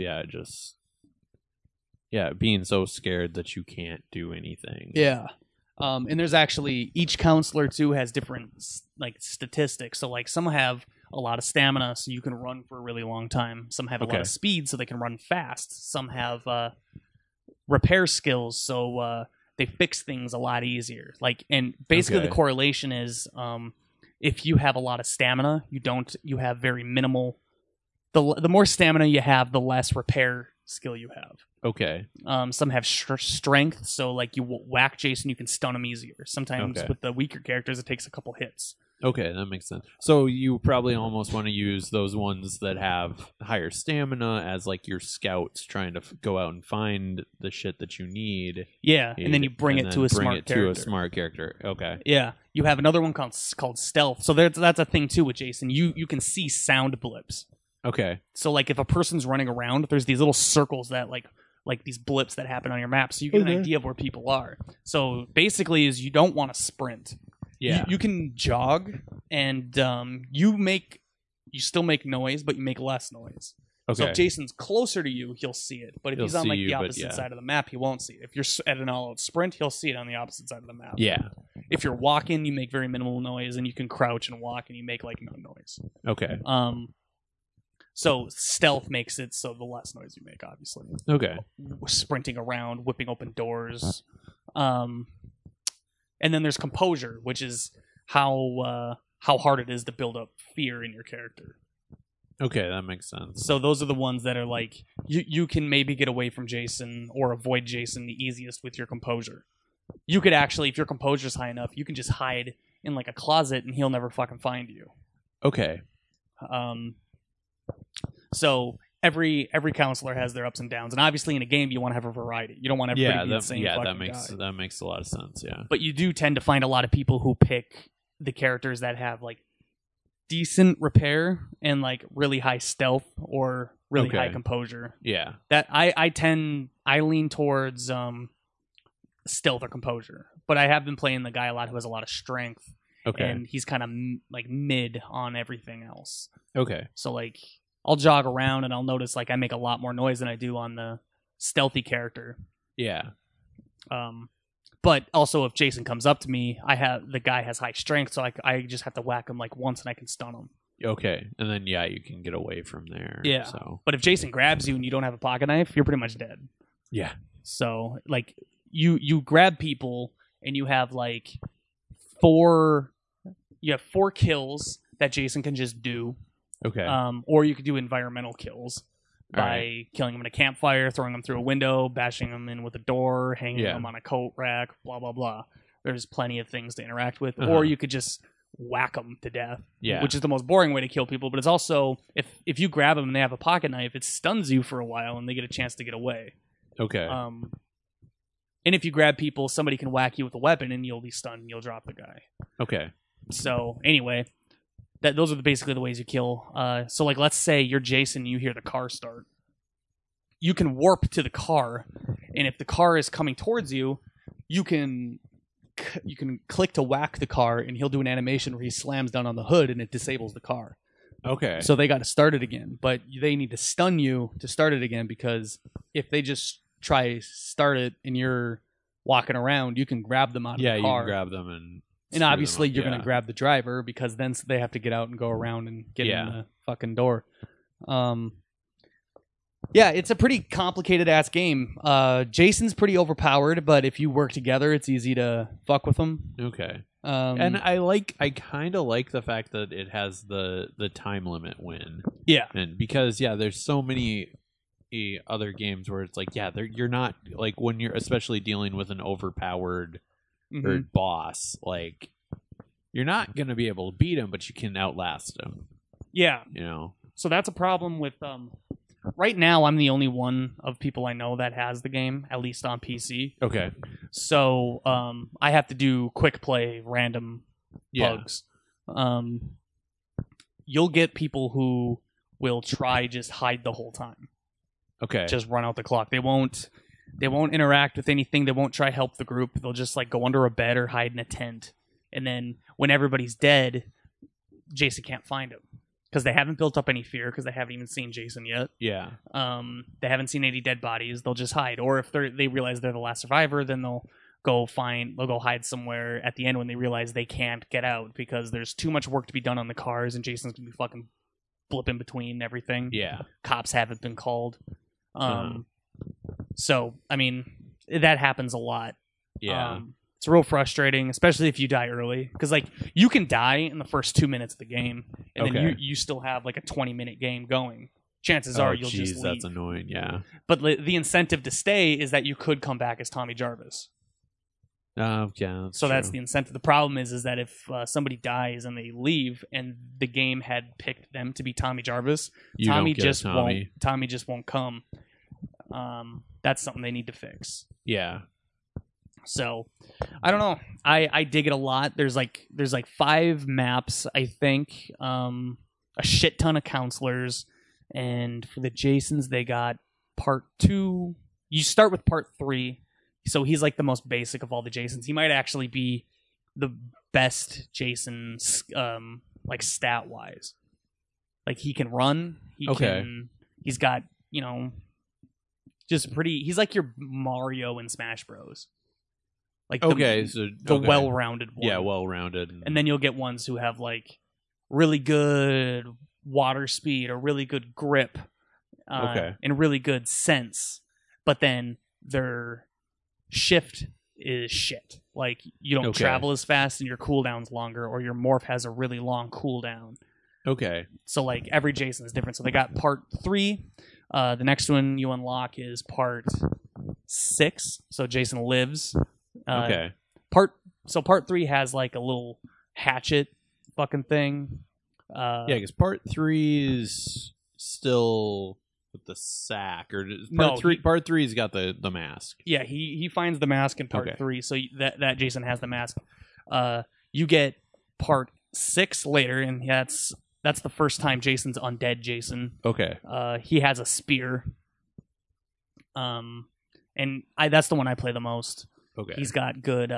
being so scared that you can't do anything. Yeah. And there's actually, each counselor too has different like statistics. So like some have a lot of stamina, so you can run for a really long time. Some have a lot of speed, so they can run fast. Some have repair skills, so they fix things a lot easier. Like, and basically the correlation is if you have a lot of stamina, you have very minimal. The more stamina you have, the less repair skill you have. Okay. Some have strength, so like you whack Jason, you can stun him easier. Sometimes with the weaker characters, it takes a couple hits. Okay, that makes sense. So you probably almost want to use those ones that have higher stamina as like your scouts trying to go out and find the shit that you need. Yeah, and then you bring it to a smart character. Okay. Yeah, you have another one called stealth. So that's a thing too with Jason. You can see sound blips. Okay. So like if a person's running around, there's these little circles that like these blips that happen on your map, so you get an idea of where people are. So basically, is you don't want to sprint. Yeah, you can jog, and you still make noise, but you make less noise. Okay. So if Jason's closer to you, he'll see it. But if he's on like the opposite side of the map, he won't see it. If you're at an all-out sprint, he'll see it on the opposite side of the map. Yeah. If you're walking, you make very minimal noise, and you can crouch and walk, and you make like no noise. Okay. So stealth makes it so the less noise you make, obviously. Okay. Sprinting around, whipping open doors. And then there's composure, which is how hard it is to build up fear in your character. Okay, that makes sense. So those are the ones that are like, you can maybe get away from Jason or avoid Jason the easiest with your composure. You could actually, if your composure's high enough, you can just hide in like a closet and he'll never fucking find you. Okay. So every counselor has their ups and downs, and obviously in a game you want to have a variety. You don't want everybody to be the same fucking guy. That makes a lot of sense. Yeah, but you do tend to find a lot of people who pick the characters that have like decent repair and like really high stealth or really high composure. Yeah, that I lean towards stealth or composure, but I have been playing the guy a lot who has a lot of strength. Okay, and he's kind of like mid on everything else. Okay, so like I'll jog around and I'll notice like I make a lot more noise than I do on the stealthy character. Yeah. But also if Jason comes up to me, the guy has high strength, so I just have to whack him like once and I can stun him. Okay. And then you can get away from there. Yeah. So. But if Jason grabs you and you don't have a pocket knife, you're pretty much dead. Yeah. So like you grab people and you have like four kills that Jason can just do. Okay. Or you could do environmental kills by killing them in a campfire, throwing them through a window, bashing them in with a door, hanging them on a coat rack, blah, blah, blah. There's plenty of things to interact with. Or you could just whack them to death, which is the most boring way to kill people. But it's also, if you grab them and they have a pocket knife, it stuns you for a while and they get a chance to get away. Okay. And if you grab people, somebody can whack you with a weapon and you'll be stunned and you'll drop the guy. Okay. So anyway... those are basically the ways you kill. So, like, let's say you're Jason and you hear the car start. You can warp to the car, and if the car is coming towards you, you can click to whack the car, and he'll do an animation where he slams down on the hood and it disables the car. Okay. So they got to start it again, but they need to stun you to start it again, because if they just try start it and you're walking around, you can grab them out of the car. Yeah, you can grab them and obviously you're going to grab the driver, because then they have to get out and go around and get in the fucking door. Yeah, it's a pretty complicated ass game. Jason's pretty overpowered, but if you work together, it's easy to fuck with him. Okay. And I kind of like the fact that it has the time limit win. Yeah. And because there's so many other games where it's like, you're not like, when you're especially dealing with an overpowered boss, like, you're not going to be able to beat him, but you can outlast him. Yeah. You know. So that's a problem with right now I'm the only one of people I know that has the game, at least on PC. Okay. So I have to do quick play random bugs. You'll get people who will try just hide the whole time. Okay. Just run out the clock. They won't interact with anything. They won't try help the group. They'll just like go under a bed or hide in a tent. And then when everybody's dead, Jason can't find him. Because they haven't built up any fear, because they haven't even seen Jason yet. Yeah. They haven't seen any dead bodies. They'll just hide. Or if they realize they're the last survivor, then they'll go hide somewhere at the end when they realize they can't get out, because there's too much work to be done on the cars, and Jason's gonna be fucking flipping between everything. Yeah. Cops haven't been called. So I mean, that happens a lot. Yeah. It's real frustrating, especially if you die early, because like you can die in the first 2 minutes of the game, and then you still have like a 20-minute game going. Chances are you'll just leave. That's annoying. Yeah, but the incentive to stay is that you could come back as Tommy Jarvis. Yeah. That's the incentive. The problem is that if somebody dies and they leave, and the game had picked them to be Tommy Jarvis, Tommy just won't come. That's something they need to fix. Yeah. So, I don't know. I dig it a lot. There's like 5 maps, I think. A shit ton of counselors, and for the Jasons, they got part 2. You start with part 3, so he's like the most basic of all the Jasons. He might actually be the best Jason, like stat wise. Like he can run. He's got just pretty. He's like your Mario in Smash Bros. Like the well-rounded one. Yeah, well-rounded. And then you'll get ones who have like really good water speed or really good grip and really good sense. But then their shift is shit. Like you don't travel as fast and your cooldown's longer, or your morph has a really long cooldown. Okay. So like every Jason is different. So they got part 3. The next one you unlock is part 6. So Jason lives. Part 3 has like a little hatchet fucking thing. Because part 3 is still with the sack, or part 3's got the mask. Yeah, he finds the mask in part 3, so that Jason has the mask. You get part 6 later, and that's the first time Jason's undead Jason. Okay. He has a spear. And that's the one I play the most. Okay. He's got good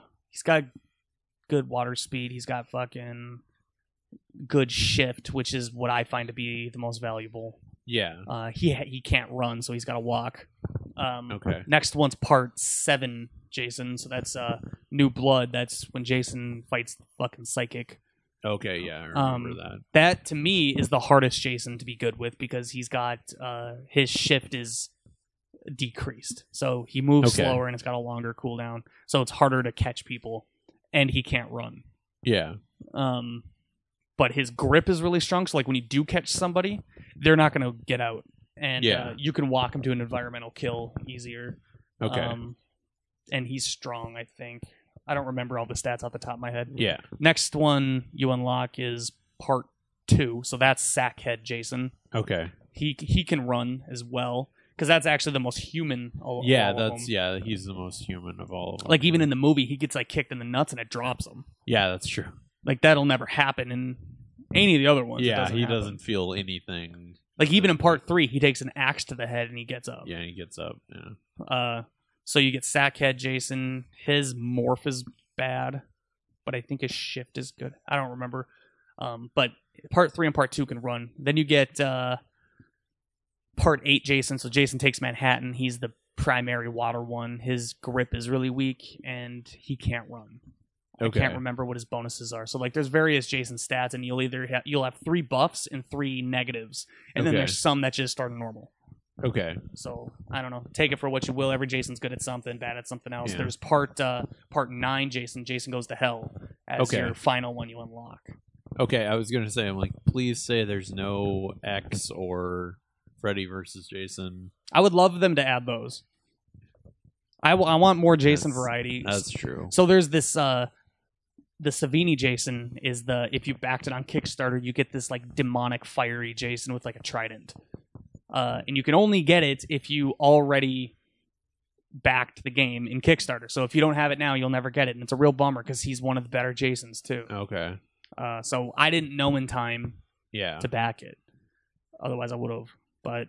water speed. He's got fucking good shift, which is what I find to be the most valuable. Yeah. He can't run, so he's got to walk. Next one's part 7, Jason. So that's New Blood. That's when Jason fights the fucking psychic. Okay, yeah, I remember that. That to me is the hardest Jason to be good with, because he's got his shift is decreased, so he moves slower and it's got a longer cooldown, so it's harder to catch people, and he can't run. Yeah. But his grip is really strong, so like when you do catch somebody, they're not going to get out, and you can walk him to an environmental kill easier. And he's strong, I think. I don't remember all the stats off the top of my head. Yeah. Next one you unlock is part 2, so that's Sackhead Jason. Okay. He can run as well, because that's actually the most human. He's the most human of all of them. Like even in the movie, he gets like kicked in the nuts and it drops him. Yeah, that's true. Like that'll never happen in any of the other ones. Yeah, he doesn't feel anything. Like even in part 3, he takes an axe to the head and he gets up. Yeah, he gets up. Yeah. So you get Sackhead Jason. His morph is bad, but I think his shift is good. I don't remember. But part 3 and part 2 can run. Then you get part 8 Jason. So Jason Takes Manhattan. He's the primary water one. His grip is really weak, and he can't run. Okay. I can't remember what his bonuses are. So like, there's various Jason stats, and you'll have 3 buffs and 3 negatives, and then Okay. there's some that just start normal. Okay. So I don't know. Take it for what you will. Every Jason's good at something, bad at something else. Yeah. There's part 9 Jason. Jason Goes to Hell as Okay. your final one you unlock. Okay, I was gonna say, I'm like, please say there's no X or Freddy versus Jason. I would love them to add those. I want more Jason That's- variety. That's true. So there's this the Savini Jason is if you backed it on Kickstarter, you get this like demonic fiery Jason with like a trident. And you can only get it if you already backed the game in Kickstarter. So if you don't have it now, you'll never get it. And it's a real bummer because he's one of the better Jasons too. Okay. So I didn't know in time Yeah. to back it. Otherwise I would have. But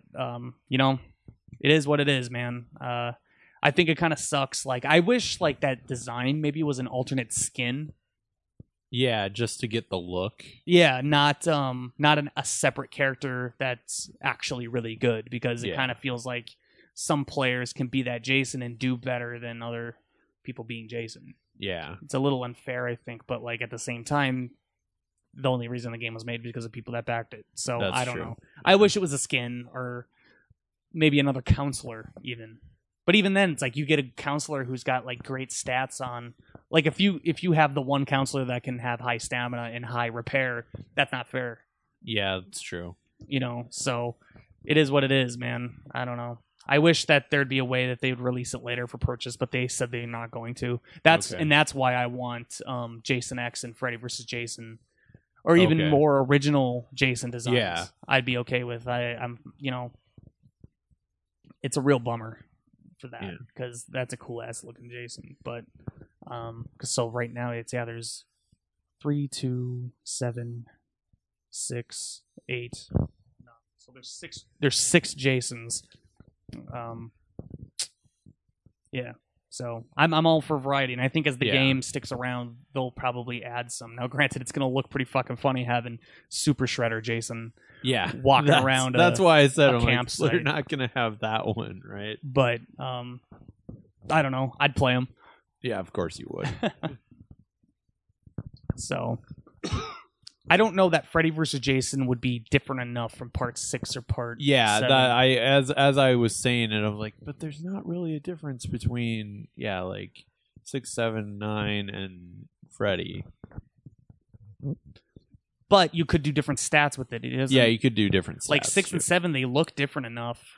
it is what it is, man. I think it kind of sucks. Like, I wish like that design maybe was an alternate skin. Yeah, just to get the look. Yeah, not a separate character that's actually really good, because it Yeah. kind of feels like some players can be that Jason and do better than other people being Jason. Yeah. It's a little unfair, I think, but like at the same time, the only reason the game was made because of people that backed it. So That's I don't true. know. I wish it was a skin or maybe another counselor even. But even then, it's like you get a counselor who's got like great stats on. Like if you have the one counselor that can have high stamina and high repair, that's not fair. Yeah, that's true. So it is what it is, man. I don't know. I wish that there'd be a way that they would release it later for purchase, but they said they're not going to. That's why I want Jason X and Freddy vs. Jason, or even Okay. more original Jason designs. Yeah. I'd be okay with. I'm it's a real bummer for that, Yeah. because that's a cool ass looking Jason. But so right now there's 3, 2, 7, 6, 8. So there's six Jasons. Yeah. So I'm all for variety, and I think as the Yeah. game sticks around, they'll probably add some. Now, granted, it's going to look pretty fucking funny having Super Shredder Jason Yeah. walking That's- around. That's why I said a I'm like, campsite. they're not gonna have that one, right? But I don't know. I'd play him. Yeah, of course you would. So I don't know that Freddy vs. Jason would be different enough from part 6 or part Yeah, 7. that as I was saying it, I'm like, but there's not really a difference between like 6, 7, 9, and Freddy. But you could do different stats with it. It doesn't, Yeah, you could do different stats. like 6 too. and 7, they look different enough.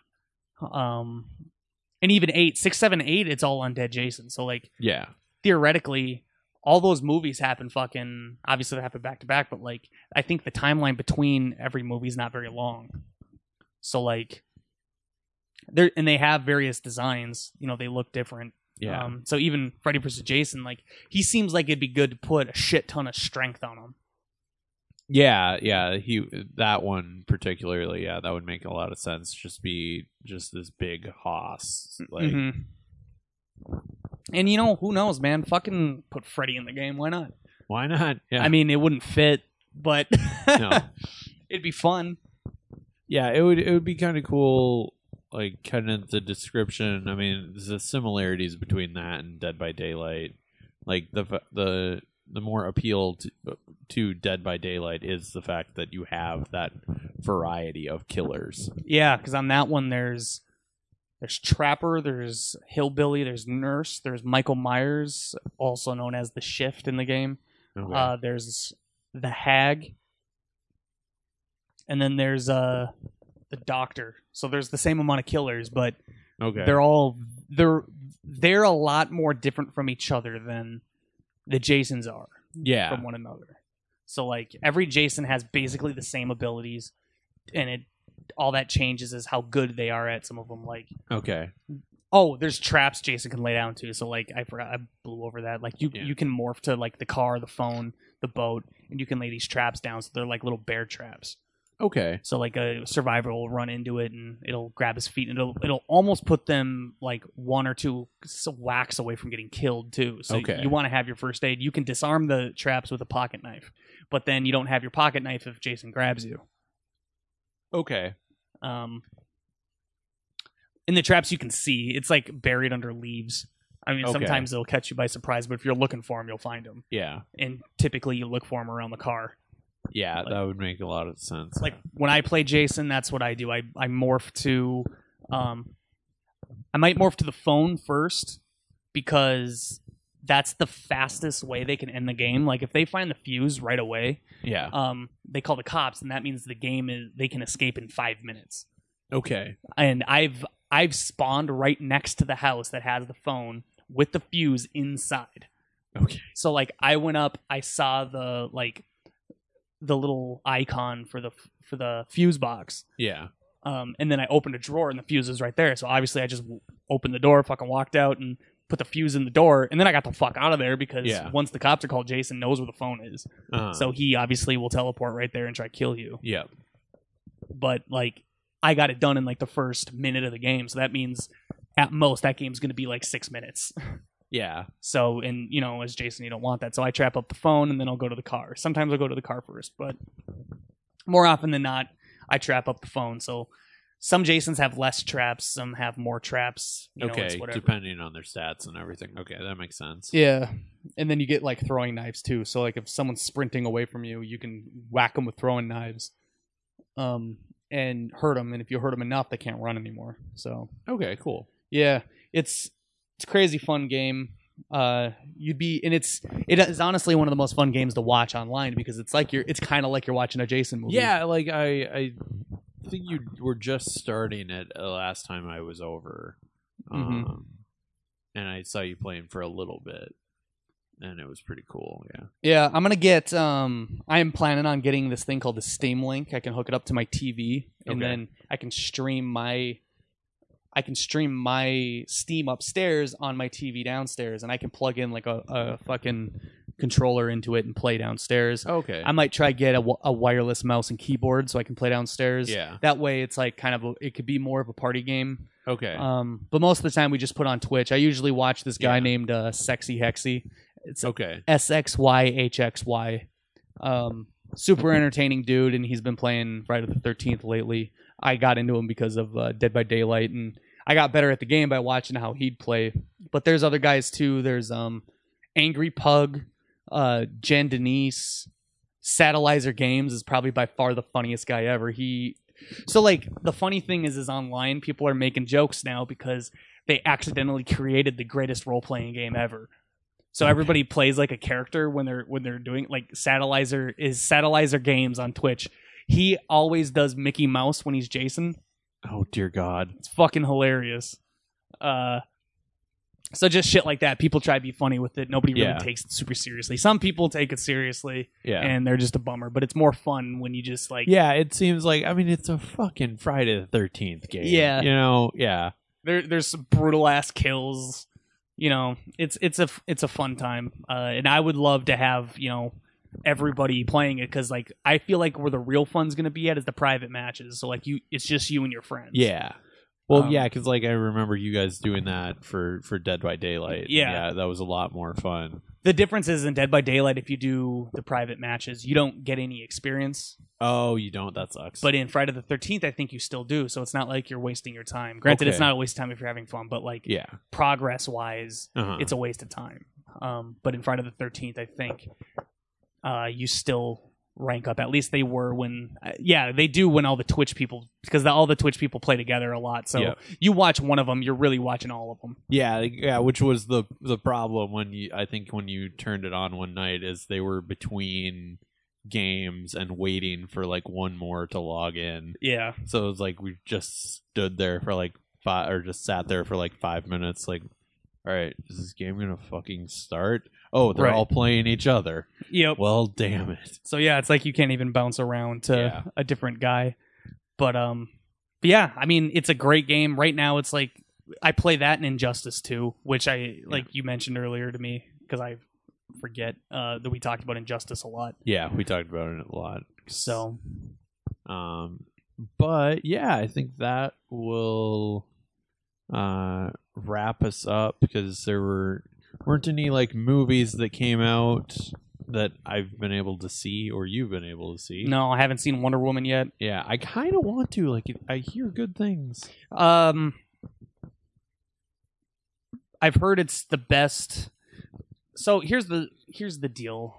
And even 8, 6, 7, 8, it's all undead Jason. So like Yeah, theoretically, all those movies happen fucking, obviously they happen back to back, but like I think the timeline between every movie is not very long. So like they have various designs, they look different. yeah, So even Freddy vs. Jason, like he seems like it'd be good to put a shit ton of strength on him. yeah. That one particularly, that would make a lot of sense. Just be this big hoss, like Mhm. And who knows, man? Fucking put Freddy in the game. Why not? why not? Yeah, I mean, it wouldn't fit, but No. it'd be fun. yeah, it would be kind of cool. Like kind of the description. I mean, the similarities between that and Dead by Daylight, like the more appeal to Dead by Daylight is the fact that you have that variety of killers. Yeah, because on that one, there's Trapper, there's Hillbilly, there's Nurse, there's Michael Myers, also known as the Shift in the game. Okay. There's the Hag, and then there's the Doctor. So there's the same amount of killers, but Okay. they're a lot more different from each other than the Jasons are Yeah. from one another. So like every Jason has basically the same abilities, and all that changes is how good they are at some of them. Like, Okay. oh, there's traps Jason can lay down too. So like I forgot, I blew over that. Like you can morph to like the car, the phone, the boat, and you can lay these traps down. So they're like little bear traps. Okay. So like a survivor will run into it and it'll grab his feet and it'll almost put them like 1 or 2 whacks away from getting killed too. So Okay. you want to have your first aid. You can disarm the traps with a pocket knife, but then you don't have your pocket knife if Jason grabs you. Okay. In the traps you can see it's like buried under leaves. I mean, Okay. sometimes they'll catch you by surprise, but if you're looking for them, you'll find them. Yeah. And typically you look for them around the car. Yeah, that would make a lot of sense. Like when I play Jason, that's what I do. I morph to, I might morph to the phone first because that's the fastest way they can end the game. Like if they find the fuse right away, yeah. they call the cops, and that means the game is they can escape in 5 minutes. Okay. And I've spawned right next to the house that has the phone with the fuse inside. Okay. So like I went up, I saw the little icon for the fuse box. Yeah. And then I opened a drawer and the fuse is right there. So obviously I just opened the door, fucking walked out and put the fuse in the door, and then I got the fuck out of there because once the cops are called, Jason knows where the phone is. So he obviously will teleport right there and try to kill you. Yeah. But like I got it done in like the first minute of the game. So that means at most that game's going to be like 6 minutes. Yeah. So, and you know, as Jason, you don't want that. So I trap up the phone and then I'll go to the car. Sometimes I'll go to the car first, but more often than not, I trap up the phone. So some Jasons have less traps, some have more traps. You know, it's Okay, whatever. depending on their stats and everything. Okay, that makes sense. Yeah. And then you get like throwing knives too. So like if someone's sprinting away from you, you can whack them with throwing knives. And hurt them. And if you hurt them enough, they can't run anymore. So Okay, cool. yeah, it's a crazy fun game. It is honestly one of the most fun games to watch online because it's kind of like you're watching a Jason movie. Yeah, like I think you were just starting it last time I was over, and I saw you playing for a little bit, and it was pretty cool. Yeah. Yeah, I'm gonna get. I am planning on getting this thing called the Steam Link. I can hook it up to my TV, and then I can stream my Steam upstairs on my TV downstairs, and I can plug in like a fucking controller into it and play downstairs. Okay. I might try get a wireless mouse and keyboard so I can play downstairs. Yeah. That way, it's like it could be more of a party game. Okay. But most of the time, we just put on Twitch. I usually watch this guy named Sexy Hexy. It's okay. SXYHXY. Super entertaining dude, and he's been playing Friday the 13th lately. I got into him because of Dead by Daylight, and I got better at the game by watching how he'd play. But there's other guys too. There's Angry Pug, Jen Denise, Satellizer Games is probably by far the funniest guy ever. So like the funny thing is online people are making jokes now because they accidentally created the greatest role playing game ever. So everybody plays like a character when they're doing like Satellizer Games on Twitch. He always does Mickey Mouse when he's Jason. Oh dear God. It's fucking hilarious. So just shit like that. People try to be funny with it. Nobody really takes it super seriously. Some people take it seriously, and they're just a bummer. But it's more fun when you just like... Yeah, it seems like... I mean, it's a fucking Friday the 13th game. Yeah. You know? Yeah. There's some brutal-ass kills. You know, it's a fun time. And I would love to have, you know, everybody playing it because, like, I feel like where the real fun's going to be at is the private matches. So, like, it's just you and your friends. Yeah. Well, yeah, because like I remember you guys doing that for Dead by Daylight. Yeah, that was a lot more fun. The difference is in Dead by Daylight, if you do the private matches, you don't get any experience. Oh, you don't? That sucks. But in Friday the 13th, I think you still do. So it's not like you're wasting your time. Granted, it's not a waste of time if you're having fun, but like progress-wise, it's a waste of time. But in Friday the 13th, I think you still rank up. At least they were when they do when all the Twitch people, because all the Twitch people play together a lot, so you watch one of them, you're really watching all of them. Yeah, which was the problem when you turned it on one night, is they were between games and waiting for like one more to log in. Yeah, so it was like we just stood there for like sat there for like 5 minutes, like, all right, is this game gonna fucking start? Oh, they're all playing each other. Yep. Well, damn it. So yeah, it's like you can't even bounce around to a different guy. But yeah, I mean, it's a great game. Right now, it's like I play that in Injustice 2, which like you mentioned earlier to me because I forget that we talked about Injustice a lot. Yeah, we talked about it a lot. So But yeah, I think that will wrap us up because there weren't any like movies that came out that I've been able to see or you've been able to see. No, I haven't seen Wonder Woman yet. Yeah, I kind of want to. Like, I hear good things. I've heard it's the best. So here's the deal.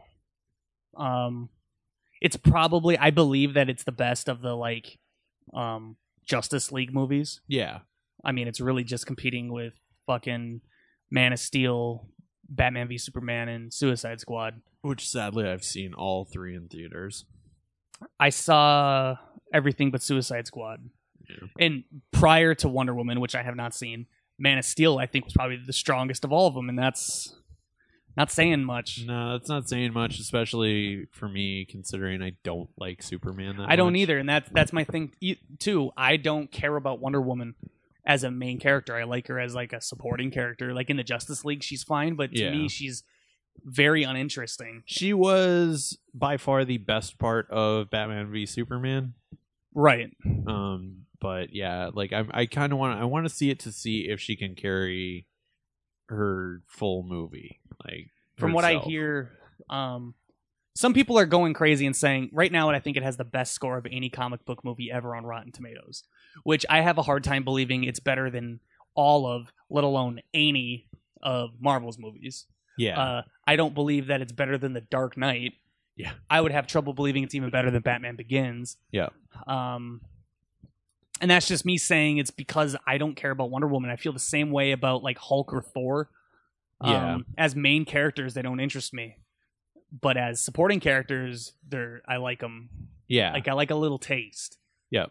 It's probably, I believe that it's the best of the like Justice League movies. Yeah. I mean, it's really just competing with fucking Man of Steel, Batman v Superman, and Suicide Squad. Which sadly I've seen all 3 in theaters. I saw everything but Suicide Squad. Yeah. And prior to Wonder Woman, which I have not seen, Man of Steel I think was probably the strongest of all of them, and that's not saying much. No, that's not saying much, especially for me, considering I don't like Superman that much. I don't either, and that's my thing too. I don't care about Wonder Woman as a main character. I like her as like a supporting character. Like in the Justice League, she's fine, but to me, she's very uninteresting. She was by far the best part of Batman v Superman. Right. But yeah, like I kind of want to see it to see if she can carry her full movie. Like from what I hear, some people are going crazy and saying right now, I think it has the best score of any comic book movie ever on Rotten Tomatoes, which I have a hard time believing it's better than all of, let alone any of Marvel's movies. Yeah. I don't believe that it's better than The Dark Knight. Yeah. I would have trouble believing it's even better than Batman Begins. Yeah. And that's just me saying it's because I don't care about Wonder Woman. I feel the same way about like Hulk or Thor. As main characters, they don't interest me. But as supporting characters, I like them. Yeah. Like I like a little taste. Yep.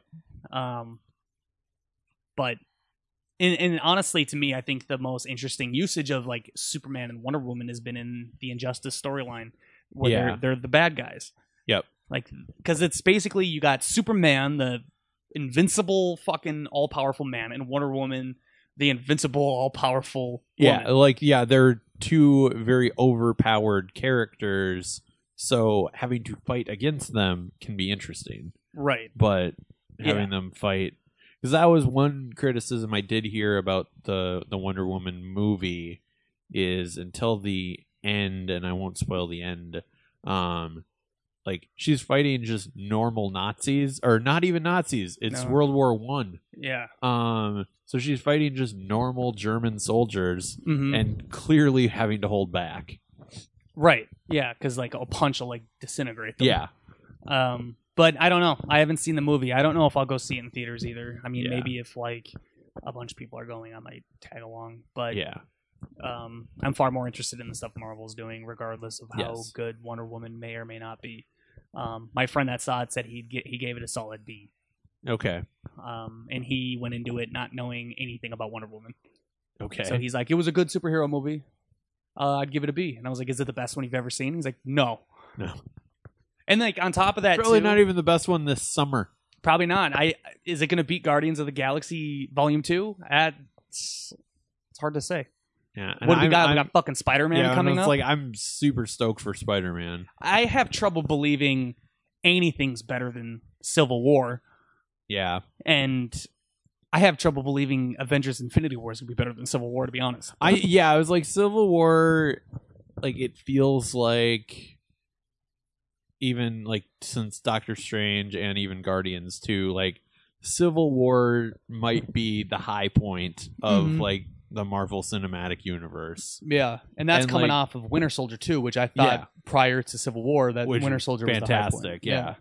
But and honestly, to me, I think the most interesting usage of like Superman and Wonder Woman has been in the Injustice storyline, where they're the bad guys. Yep. Like, because it's basically you got Superman, the invincible fucking all powerful man, and Wonder Woman, the invincible all powerful woman. They're two very overpowered characters, so having to fight against them can be interesting. Right. But having them fight, because that was one criticism I did hear about the Wonder Woman movie, is until the end, and I won't spoil the end, like she's fighting just normal Nazis, or not even Nazis. It's World War I. Yeah. So she's fighting just normal German soldiers, and clearly having to hold back. Right. Yeah, because like a punch will like disintegrate them. Yeah. But I don't know. I haven't seen the movie. I don't know if I'll go see it in theaters either. I mean, maybe if like a bunch of people are going, I might tag along. But I'm far more interested in the stuff Marvel's doing, regardless of how good Wonder Woman may or may not be. My friend that saw it said he gave it a solid B. Okay. And he went into it not knowing anything about Wonder Woman. Okay. So he's like, it was a good superhero movie. I'd give it a B. And I was like, is it the best one you've ever seen? He's like, no. And like on top of that, probably not even the best one this summer. Probably not. Is it going to beat Guardians of the Galaxy Volume 2? It's hard to say. Yeah. What do we got? We got fucking Spider-Man coming up. Like I'm super stoked for Spider-Man. I have trouble believing anything's better than Civil War. Yeah. And I have trouble believing Avengers Infinity War is going to be better than Civil War, to be honest. I was like, Civil War, like it feels like, even like since Doctor Strange and even Guardians 2, like Civil War might be the high point of like the Marvel Cinematic Universe. Yeah, and that's coming off of Winter Soldier 2, which I thought prior to Civil War that Winter Soldier was fantastic. The high point. Yeah.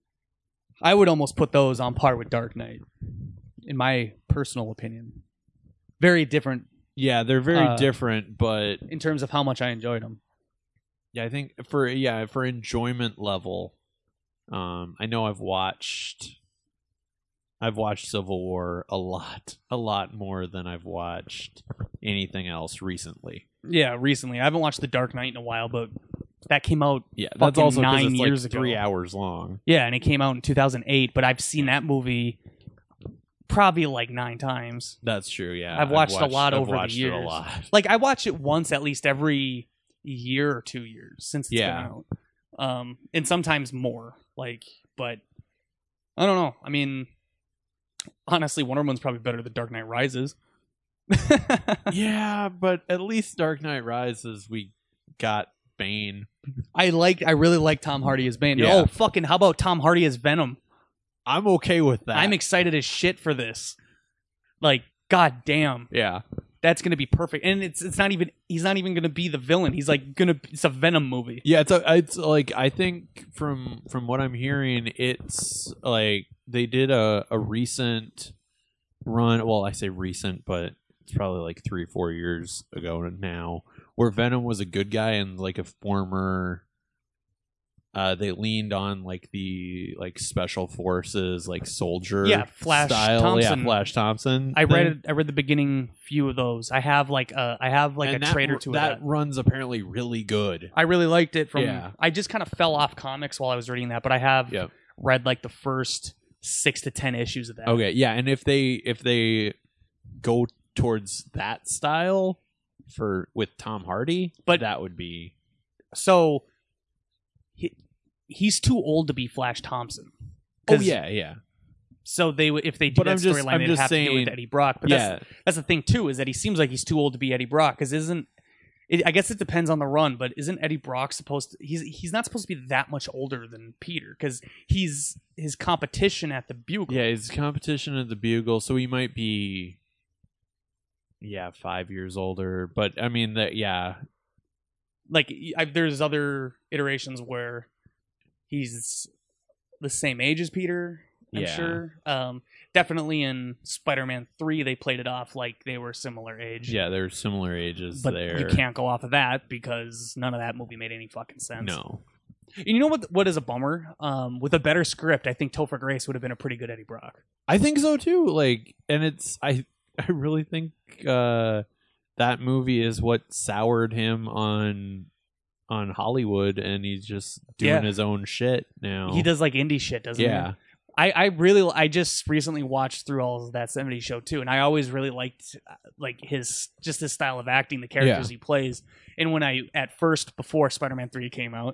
I would almost put those on par with Dark Knight, in my personal opinion. Very different. Yeah, they're very different, but in terms of how much I enjoyed them. Yeah, I think for enjoyment level, I know I've watched Civil War a lot more than I've watched anything else recently. Yeah, recently. I haven't watched The Dark Knight in a while, but that came out that's also 9 years ago. 3 hours long. Yeah, and it came out in 2008, but I've seen that movie probably like 9 times. That's true, yeah. I've watched a lot over the years. It a lot. Like I watch it once at least every year or 2 years since it's been out, and sometimes more. Like, but I don't know. I mean, honestly, Wonder Woman's probably better than Dark Knight Rises. Yeah, but at least Dark Knight Rises, we got Bane. I really like Tom Hardy as Bane. Yeah. Oh, fucking, how about Tom Hardy as Venom? I'm okay with that. I'm excited as shit for this. Like, god damn. Yeah. That's gonna be perfect. And it's not even he's not even gonna be the villain. He's like it's a Venom movie. Yeah, it's like I think from what I'm hearing, it's like they did a recent run. Well, I say recent, but it's probably like 3 or 4 years ago now, where Venom was a good guy and like a former. They leaned on like the special forces soldier Flash style. Thompson. Yeah, Flash Thompson. I read the beginning few of those. I have a trade or two that of that. runs apparently really good. I really liked it from Yeah. I just kind of fell off comics while I was reading that, but I have read like the first 6 to 10 issues of that. Okay, yeah, and if they go towards that style with Tom Hardy, but that would be so he's too old to be Flash Thompson. Oh yeah. So if they do that storyline, they'd have to do it with Eddie Brock. But that's the thing too, is that he seems like he's too old to be Eddie Brock. Because I guess it depends on the run, but isn't Eddie Brock supposed to? He's not supposed to be that much older than Peter, because he's his competition at the Bugle. Yeah, his competition at the Bugle, so he might be 5 years older. But I mean like there's other iterations where he's the same age as Peter, I'm sure. Definitely in Spider-Man 3, they played it off like they were similar age. Yeah, they're similar ages but there. You can't go off of that because none of that movie made any fucking sense. No. And you know what is a bummer? With a better script, I think Topher Grace would have been a pretty good Eddie Brock. I think so too. And I really think that movie is what soured him on Hollywood, and he's just doing his own shit now. He does like indie shit, doesn't he? Yeah. I just recently watched through all of that 70s show too, and I always really liked his style of acting, the characters he plays. And when before Spider-Man 3 came out,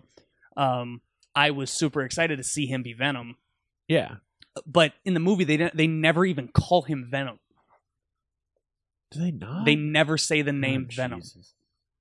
I was super excited to see him be Venom. Yeah. But in the movie they never even call him Venom. Do they not? They never say the name Venom. Jesus.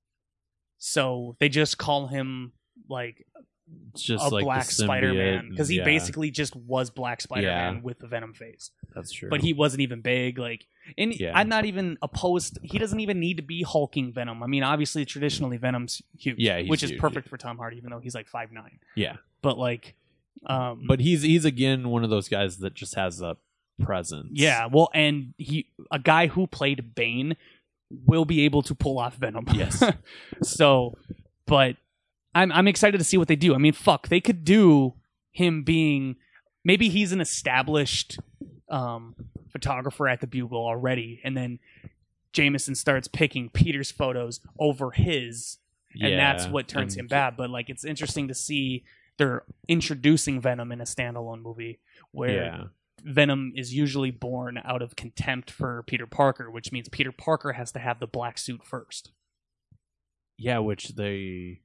So they just call him it's just a Black Spider-Man, because he yeah. basically just was Black Spider-Man with the Venom face. That's true. But he wasn't even big. I'm not even opposed. He doesn't even need to be hulking Venom. I mean, obviously, traditionally Venom's huge, which is huge, perfect for Tom Hardy, even though he's like 5'9". Yeah, but but he's again one of those guys that just has a presence. Yeah, well, and a guy who played Bane will be able to pull off Venom. Yes. So, but I'm excited to see what they do. I mean, fuck, they could do him being, maybe he's an established photographer at the Bugle already, and then Jameson starts picking Peter's photos over his, and that's what turns him bad. But it's interesting to see they're introducing Venom in a standalone movie where Venom is usually born out of contempt for Peter Parker, which means Peter Parker has to have the black suit first. Yeah, which they...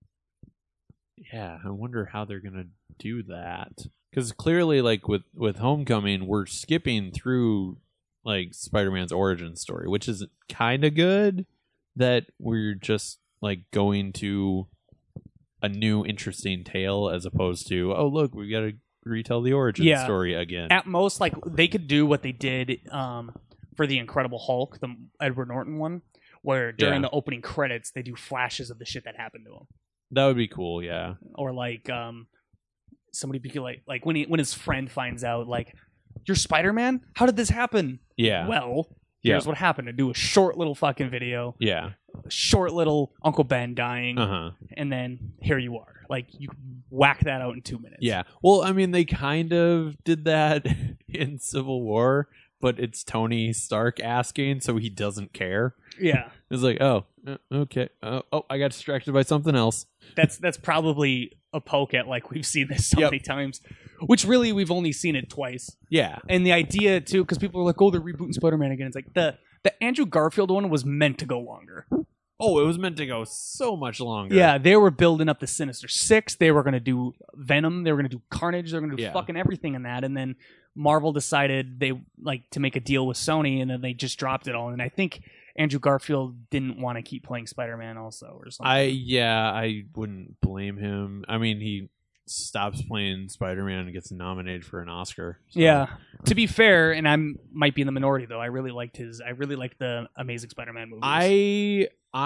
Yeah, I wonder how they're going to do that. Because clearly, with Homecoming, we're skipping through, Spider-Man's origin story, which is kind of good that we're just, going to a new, interesting tale as opposed to, oh, look, we got to retell the origin story again. At most, they could do what they did for the Incredible Hulk, the Edward Norton one, where during the opening credits, they do flashes of the shit that happened to him. That would be cool, yeah. Or somebody be like when his friend finds out, you're Spider-Man? How did this happen? Yeah. Well, here's what happened. To do a short little fucking video. Yeah. A short little Uncle Ben dying. Uh-huh. And then here you are. You whack that out in 2 minutes. Yeah. Well, I mean, they kind of did that in Civil War, but it's Tony Stark asking, so he doesn't care. Yeah. It's oh, okay. Oh, I got distracted by something else. That's probably a poke at we've seen this so many times, which really we've only seen it twice. Yeah. And the idea too, because people are oh, they're rebooting Spider-Man again. It's the Andrew Garfield one was meant to go longer. Oh, it was meant to go so much longer. Yeah, they were building up the Sinister Six. They were going to do Venom. They were going to do Carnage. They were going to do fucking everything in that. And then Marvel decided they like to make a deal with Sony, and then they just dropped it all. And I think Andrew Garfield didn't want to keep playing Spider-Man also or something. I wouldn't blame him. I mean, he stops playing Spider-Man and gets nominated for an Oscar. So. Yeah. To be fair, and I might be in the minority though, I really liked the Amazing Spider-Man movies.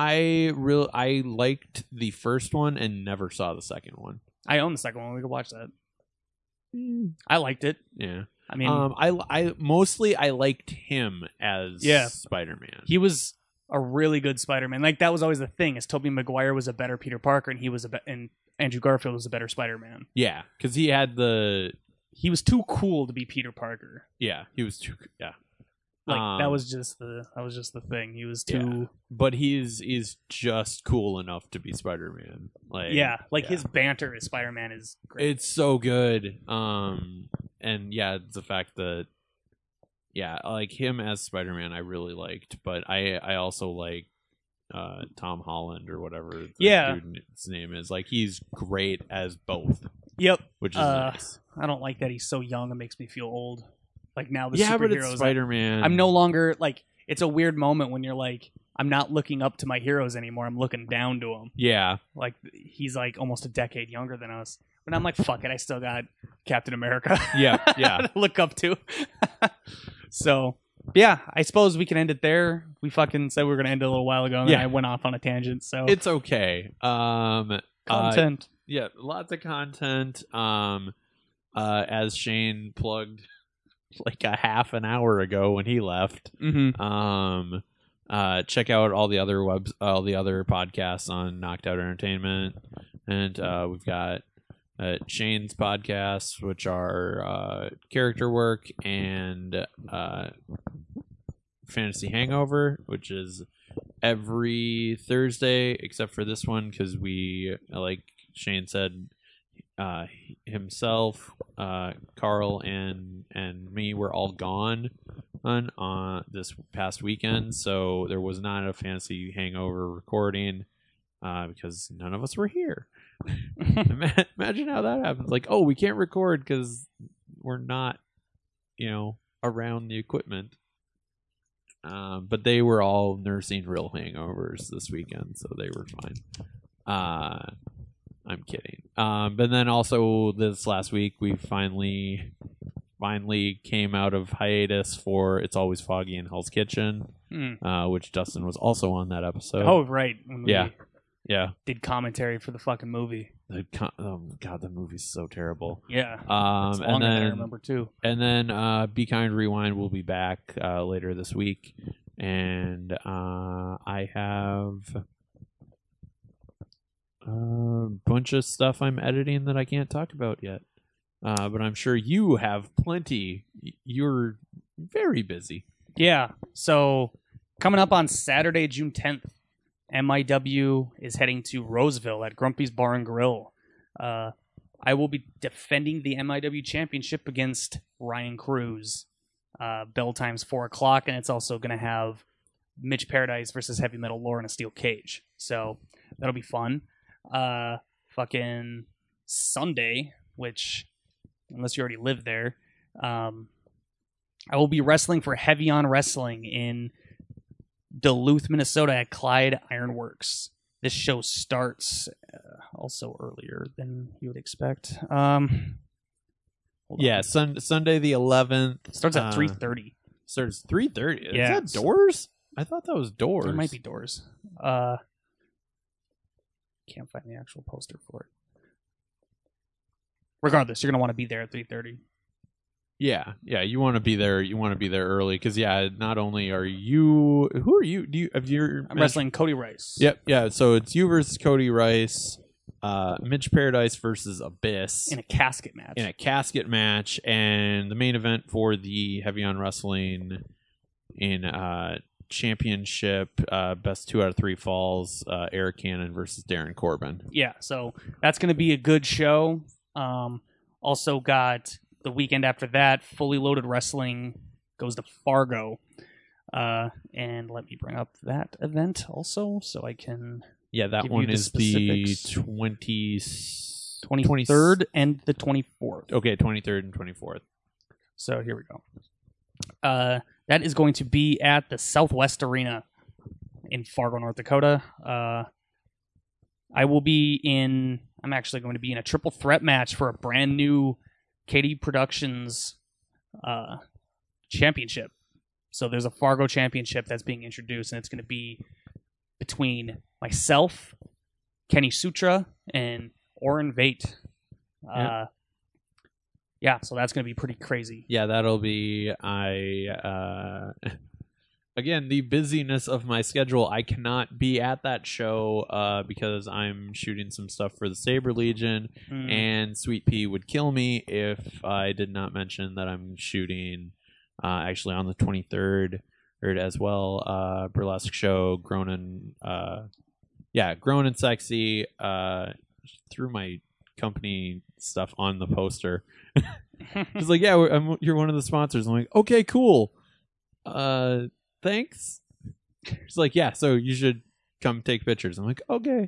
I liked the first one and never saw the second one. I own the second one. We could watch that. I liked it. Yeah. I mean, I liked him as Spider-Man. He was a really good Spider-Man. Like that was always the thing. Is Tobey Maguire was a better Peter Parker, and and Andrew Garfield was a better Spider-Man. Yeah, because he was too cool to be Peter Parker. Yeah, he was too. Yeah, like that was just the thing. He was too. Yeah. But he's just cool enough to be Spider-Man. His banter as Spider-Man is great. It's so good. And yeah, the fact that like him as Spider-Man, I really liked. But I also like Tom Holland or whatever the dude's name is. Like he's great as both. Yep, which is nice. I don't like that he's so young. It makes me feel old. Like now the but it's Spider-Man. I'm no longer like. It's a weird moment when you're like, I'm not looking up to my heroes anymore. I'm looking down to them. Yeah, like he's like almost a decade younger than us. But I'm like, fuck it. I still got Captain America. Yeah. to look up to. So. Yeah, I suppose we can end it there. We fucking said we were going to end it a little while ago, and then I went off on a tangent. So it's okay. Content. Lots of content. As Shane plugged like a half an hour ago when he left. Mm-hmm. Check out all the other podcasts on Knocked Out Entertainment, and we've got Shane's podcasts, which are Character Work and Fantasy Hangover, which is every Thursday except for this one because we, like Shane said, himself, Carl, and me were all gone on this past weekend, so there was not a Fantasy Hangover recording because none of us were here. Imagine how that happens. Like, oh, we can't record because we're not, around the equipment. But they were all nursing real hangovers this weekend, so they were fine. I'm kidding. But then also this last week, we finally came out of hiatus for It's Always Foggy in Hell's Kitchen, which Dustin was also on that episode. Oh, right. When we did commentary for the fucking movie. Oh god, the movie's so terrible. Yeah. It's longer than I remember too. And then Be Kind Rewind will be back later this week, and I have a bunch of stuff I'm editing that I can't talk about yet. But I'm sure you have plenty. You're very busy. Yeah. So coming up on Saturday, June 10th, MIW is heading to Roseville at Grumpy's Bar and Grill. I will be defending the MIW championship against Ryan Cruz. Bell time's 4:00, and it's also going to have Mitch Paradise versus Heavy Metal Lore in a steel cage. So that'll be fun. Fucking Sunday, which, unless you already live there, I will be wrestling for Heavy On Wrestling in Duluth, Minnesota at Clyde Ironworks. This show starts also earlier than you would expect. Sunday the 11th. Starts at 3:30. Starts 3:30. Yeah. Is that doors? I thought that was doors. There might be doors. Can't find the actual poster for it. Regardless, you're going to want to be there at 3:30. Yeah, you want to be there. You want to be there early because not only are you, who are you? I'm wrestling Cody Rice. Yep, yeah. So it's you versus Cody Rice, Mitch Paradise versus Abyss in a casket match. And the main event for the Heavy On Wrestling in championship, best 2 out of 3 falls, Eric Cannon versus Darren Corbin. Yeah, so that's going to be a good show. Also got the weekend after that, Fully Loaded Wrestling goes to Fargo. And let me bring up that event also so I can Yeah, that give one you the is the specifics. 20... 23rd and the 24th. Okay, 23rd and 24th. So here we go. That is going to be at the Southwest Arena in Fargo, North Dakota. I'm actually going to be in a triple threat match for a brand new KD Productions championship. So there's a Fargo championship that's being introduced, and it's going to be between myself, Kenny Sutra, and Oren Vate. Yeah, so that's going to be pretty crazy. Yeah, that'll be again, the busyness of my schedule. I cannot be at that show because I'm shooting some stuff for the Saber Legion, and Sweet Pea would kill me if I did not mention that I'm shooting actually on the 23rd as well. Burlesque show, Grown and Sexy. Threw my company stuff on the poster. She's like, yeah, you're one of the sponsors. I'm like, okay, cool. Thanks. She's like, yeah, so you should come take pictures. I'm like, okay.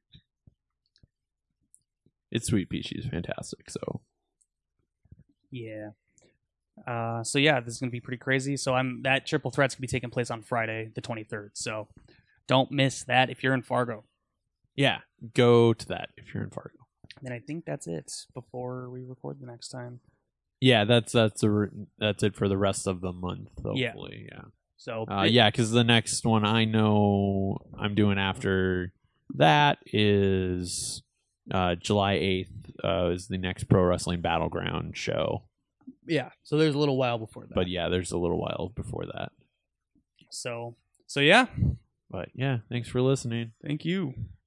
It's Sweet Pea. She's fantastic. So yeah. So yeah, this is gonna be pretty crazy. So that triple threat's gonna be taking place on Friday, the 23rd. So don't miss that if you're in Fargo. Yeah, go to that if you're in Fargo. And then I think that's it before we record the next time. Yeah, that's it for the rest of the month. Hopefully, yeah. So because the next one I know I'm doing after that is July 8th is the next Pro Wrestling Battleground show. Yeah, so there's a little while before that. But yeah, there's a little while before that. So yeah. But yeah, thanks for listening. Thank you.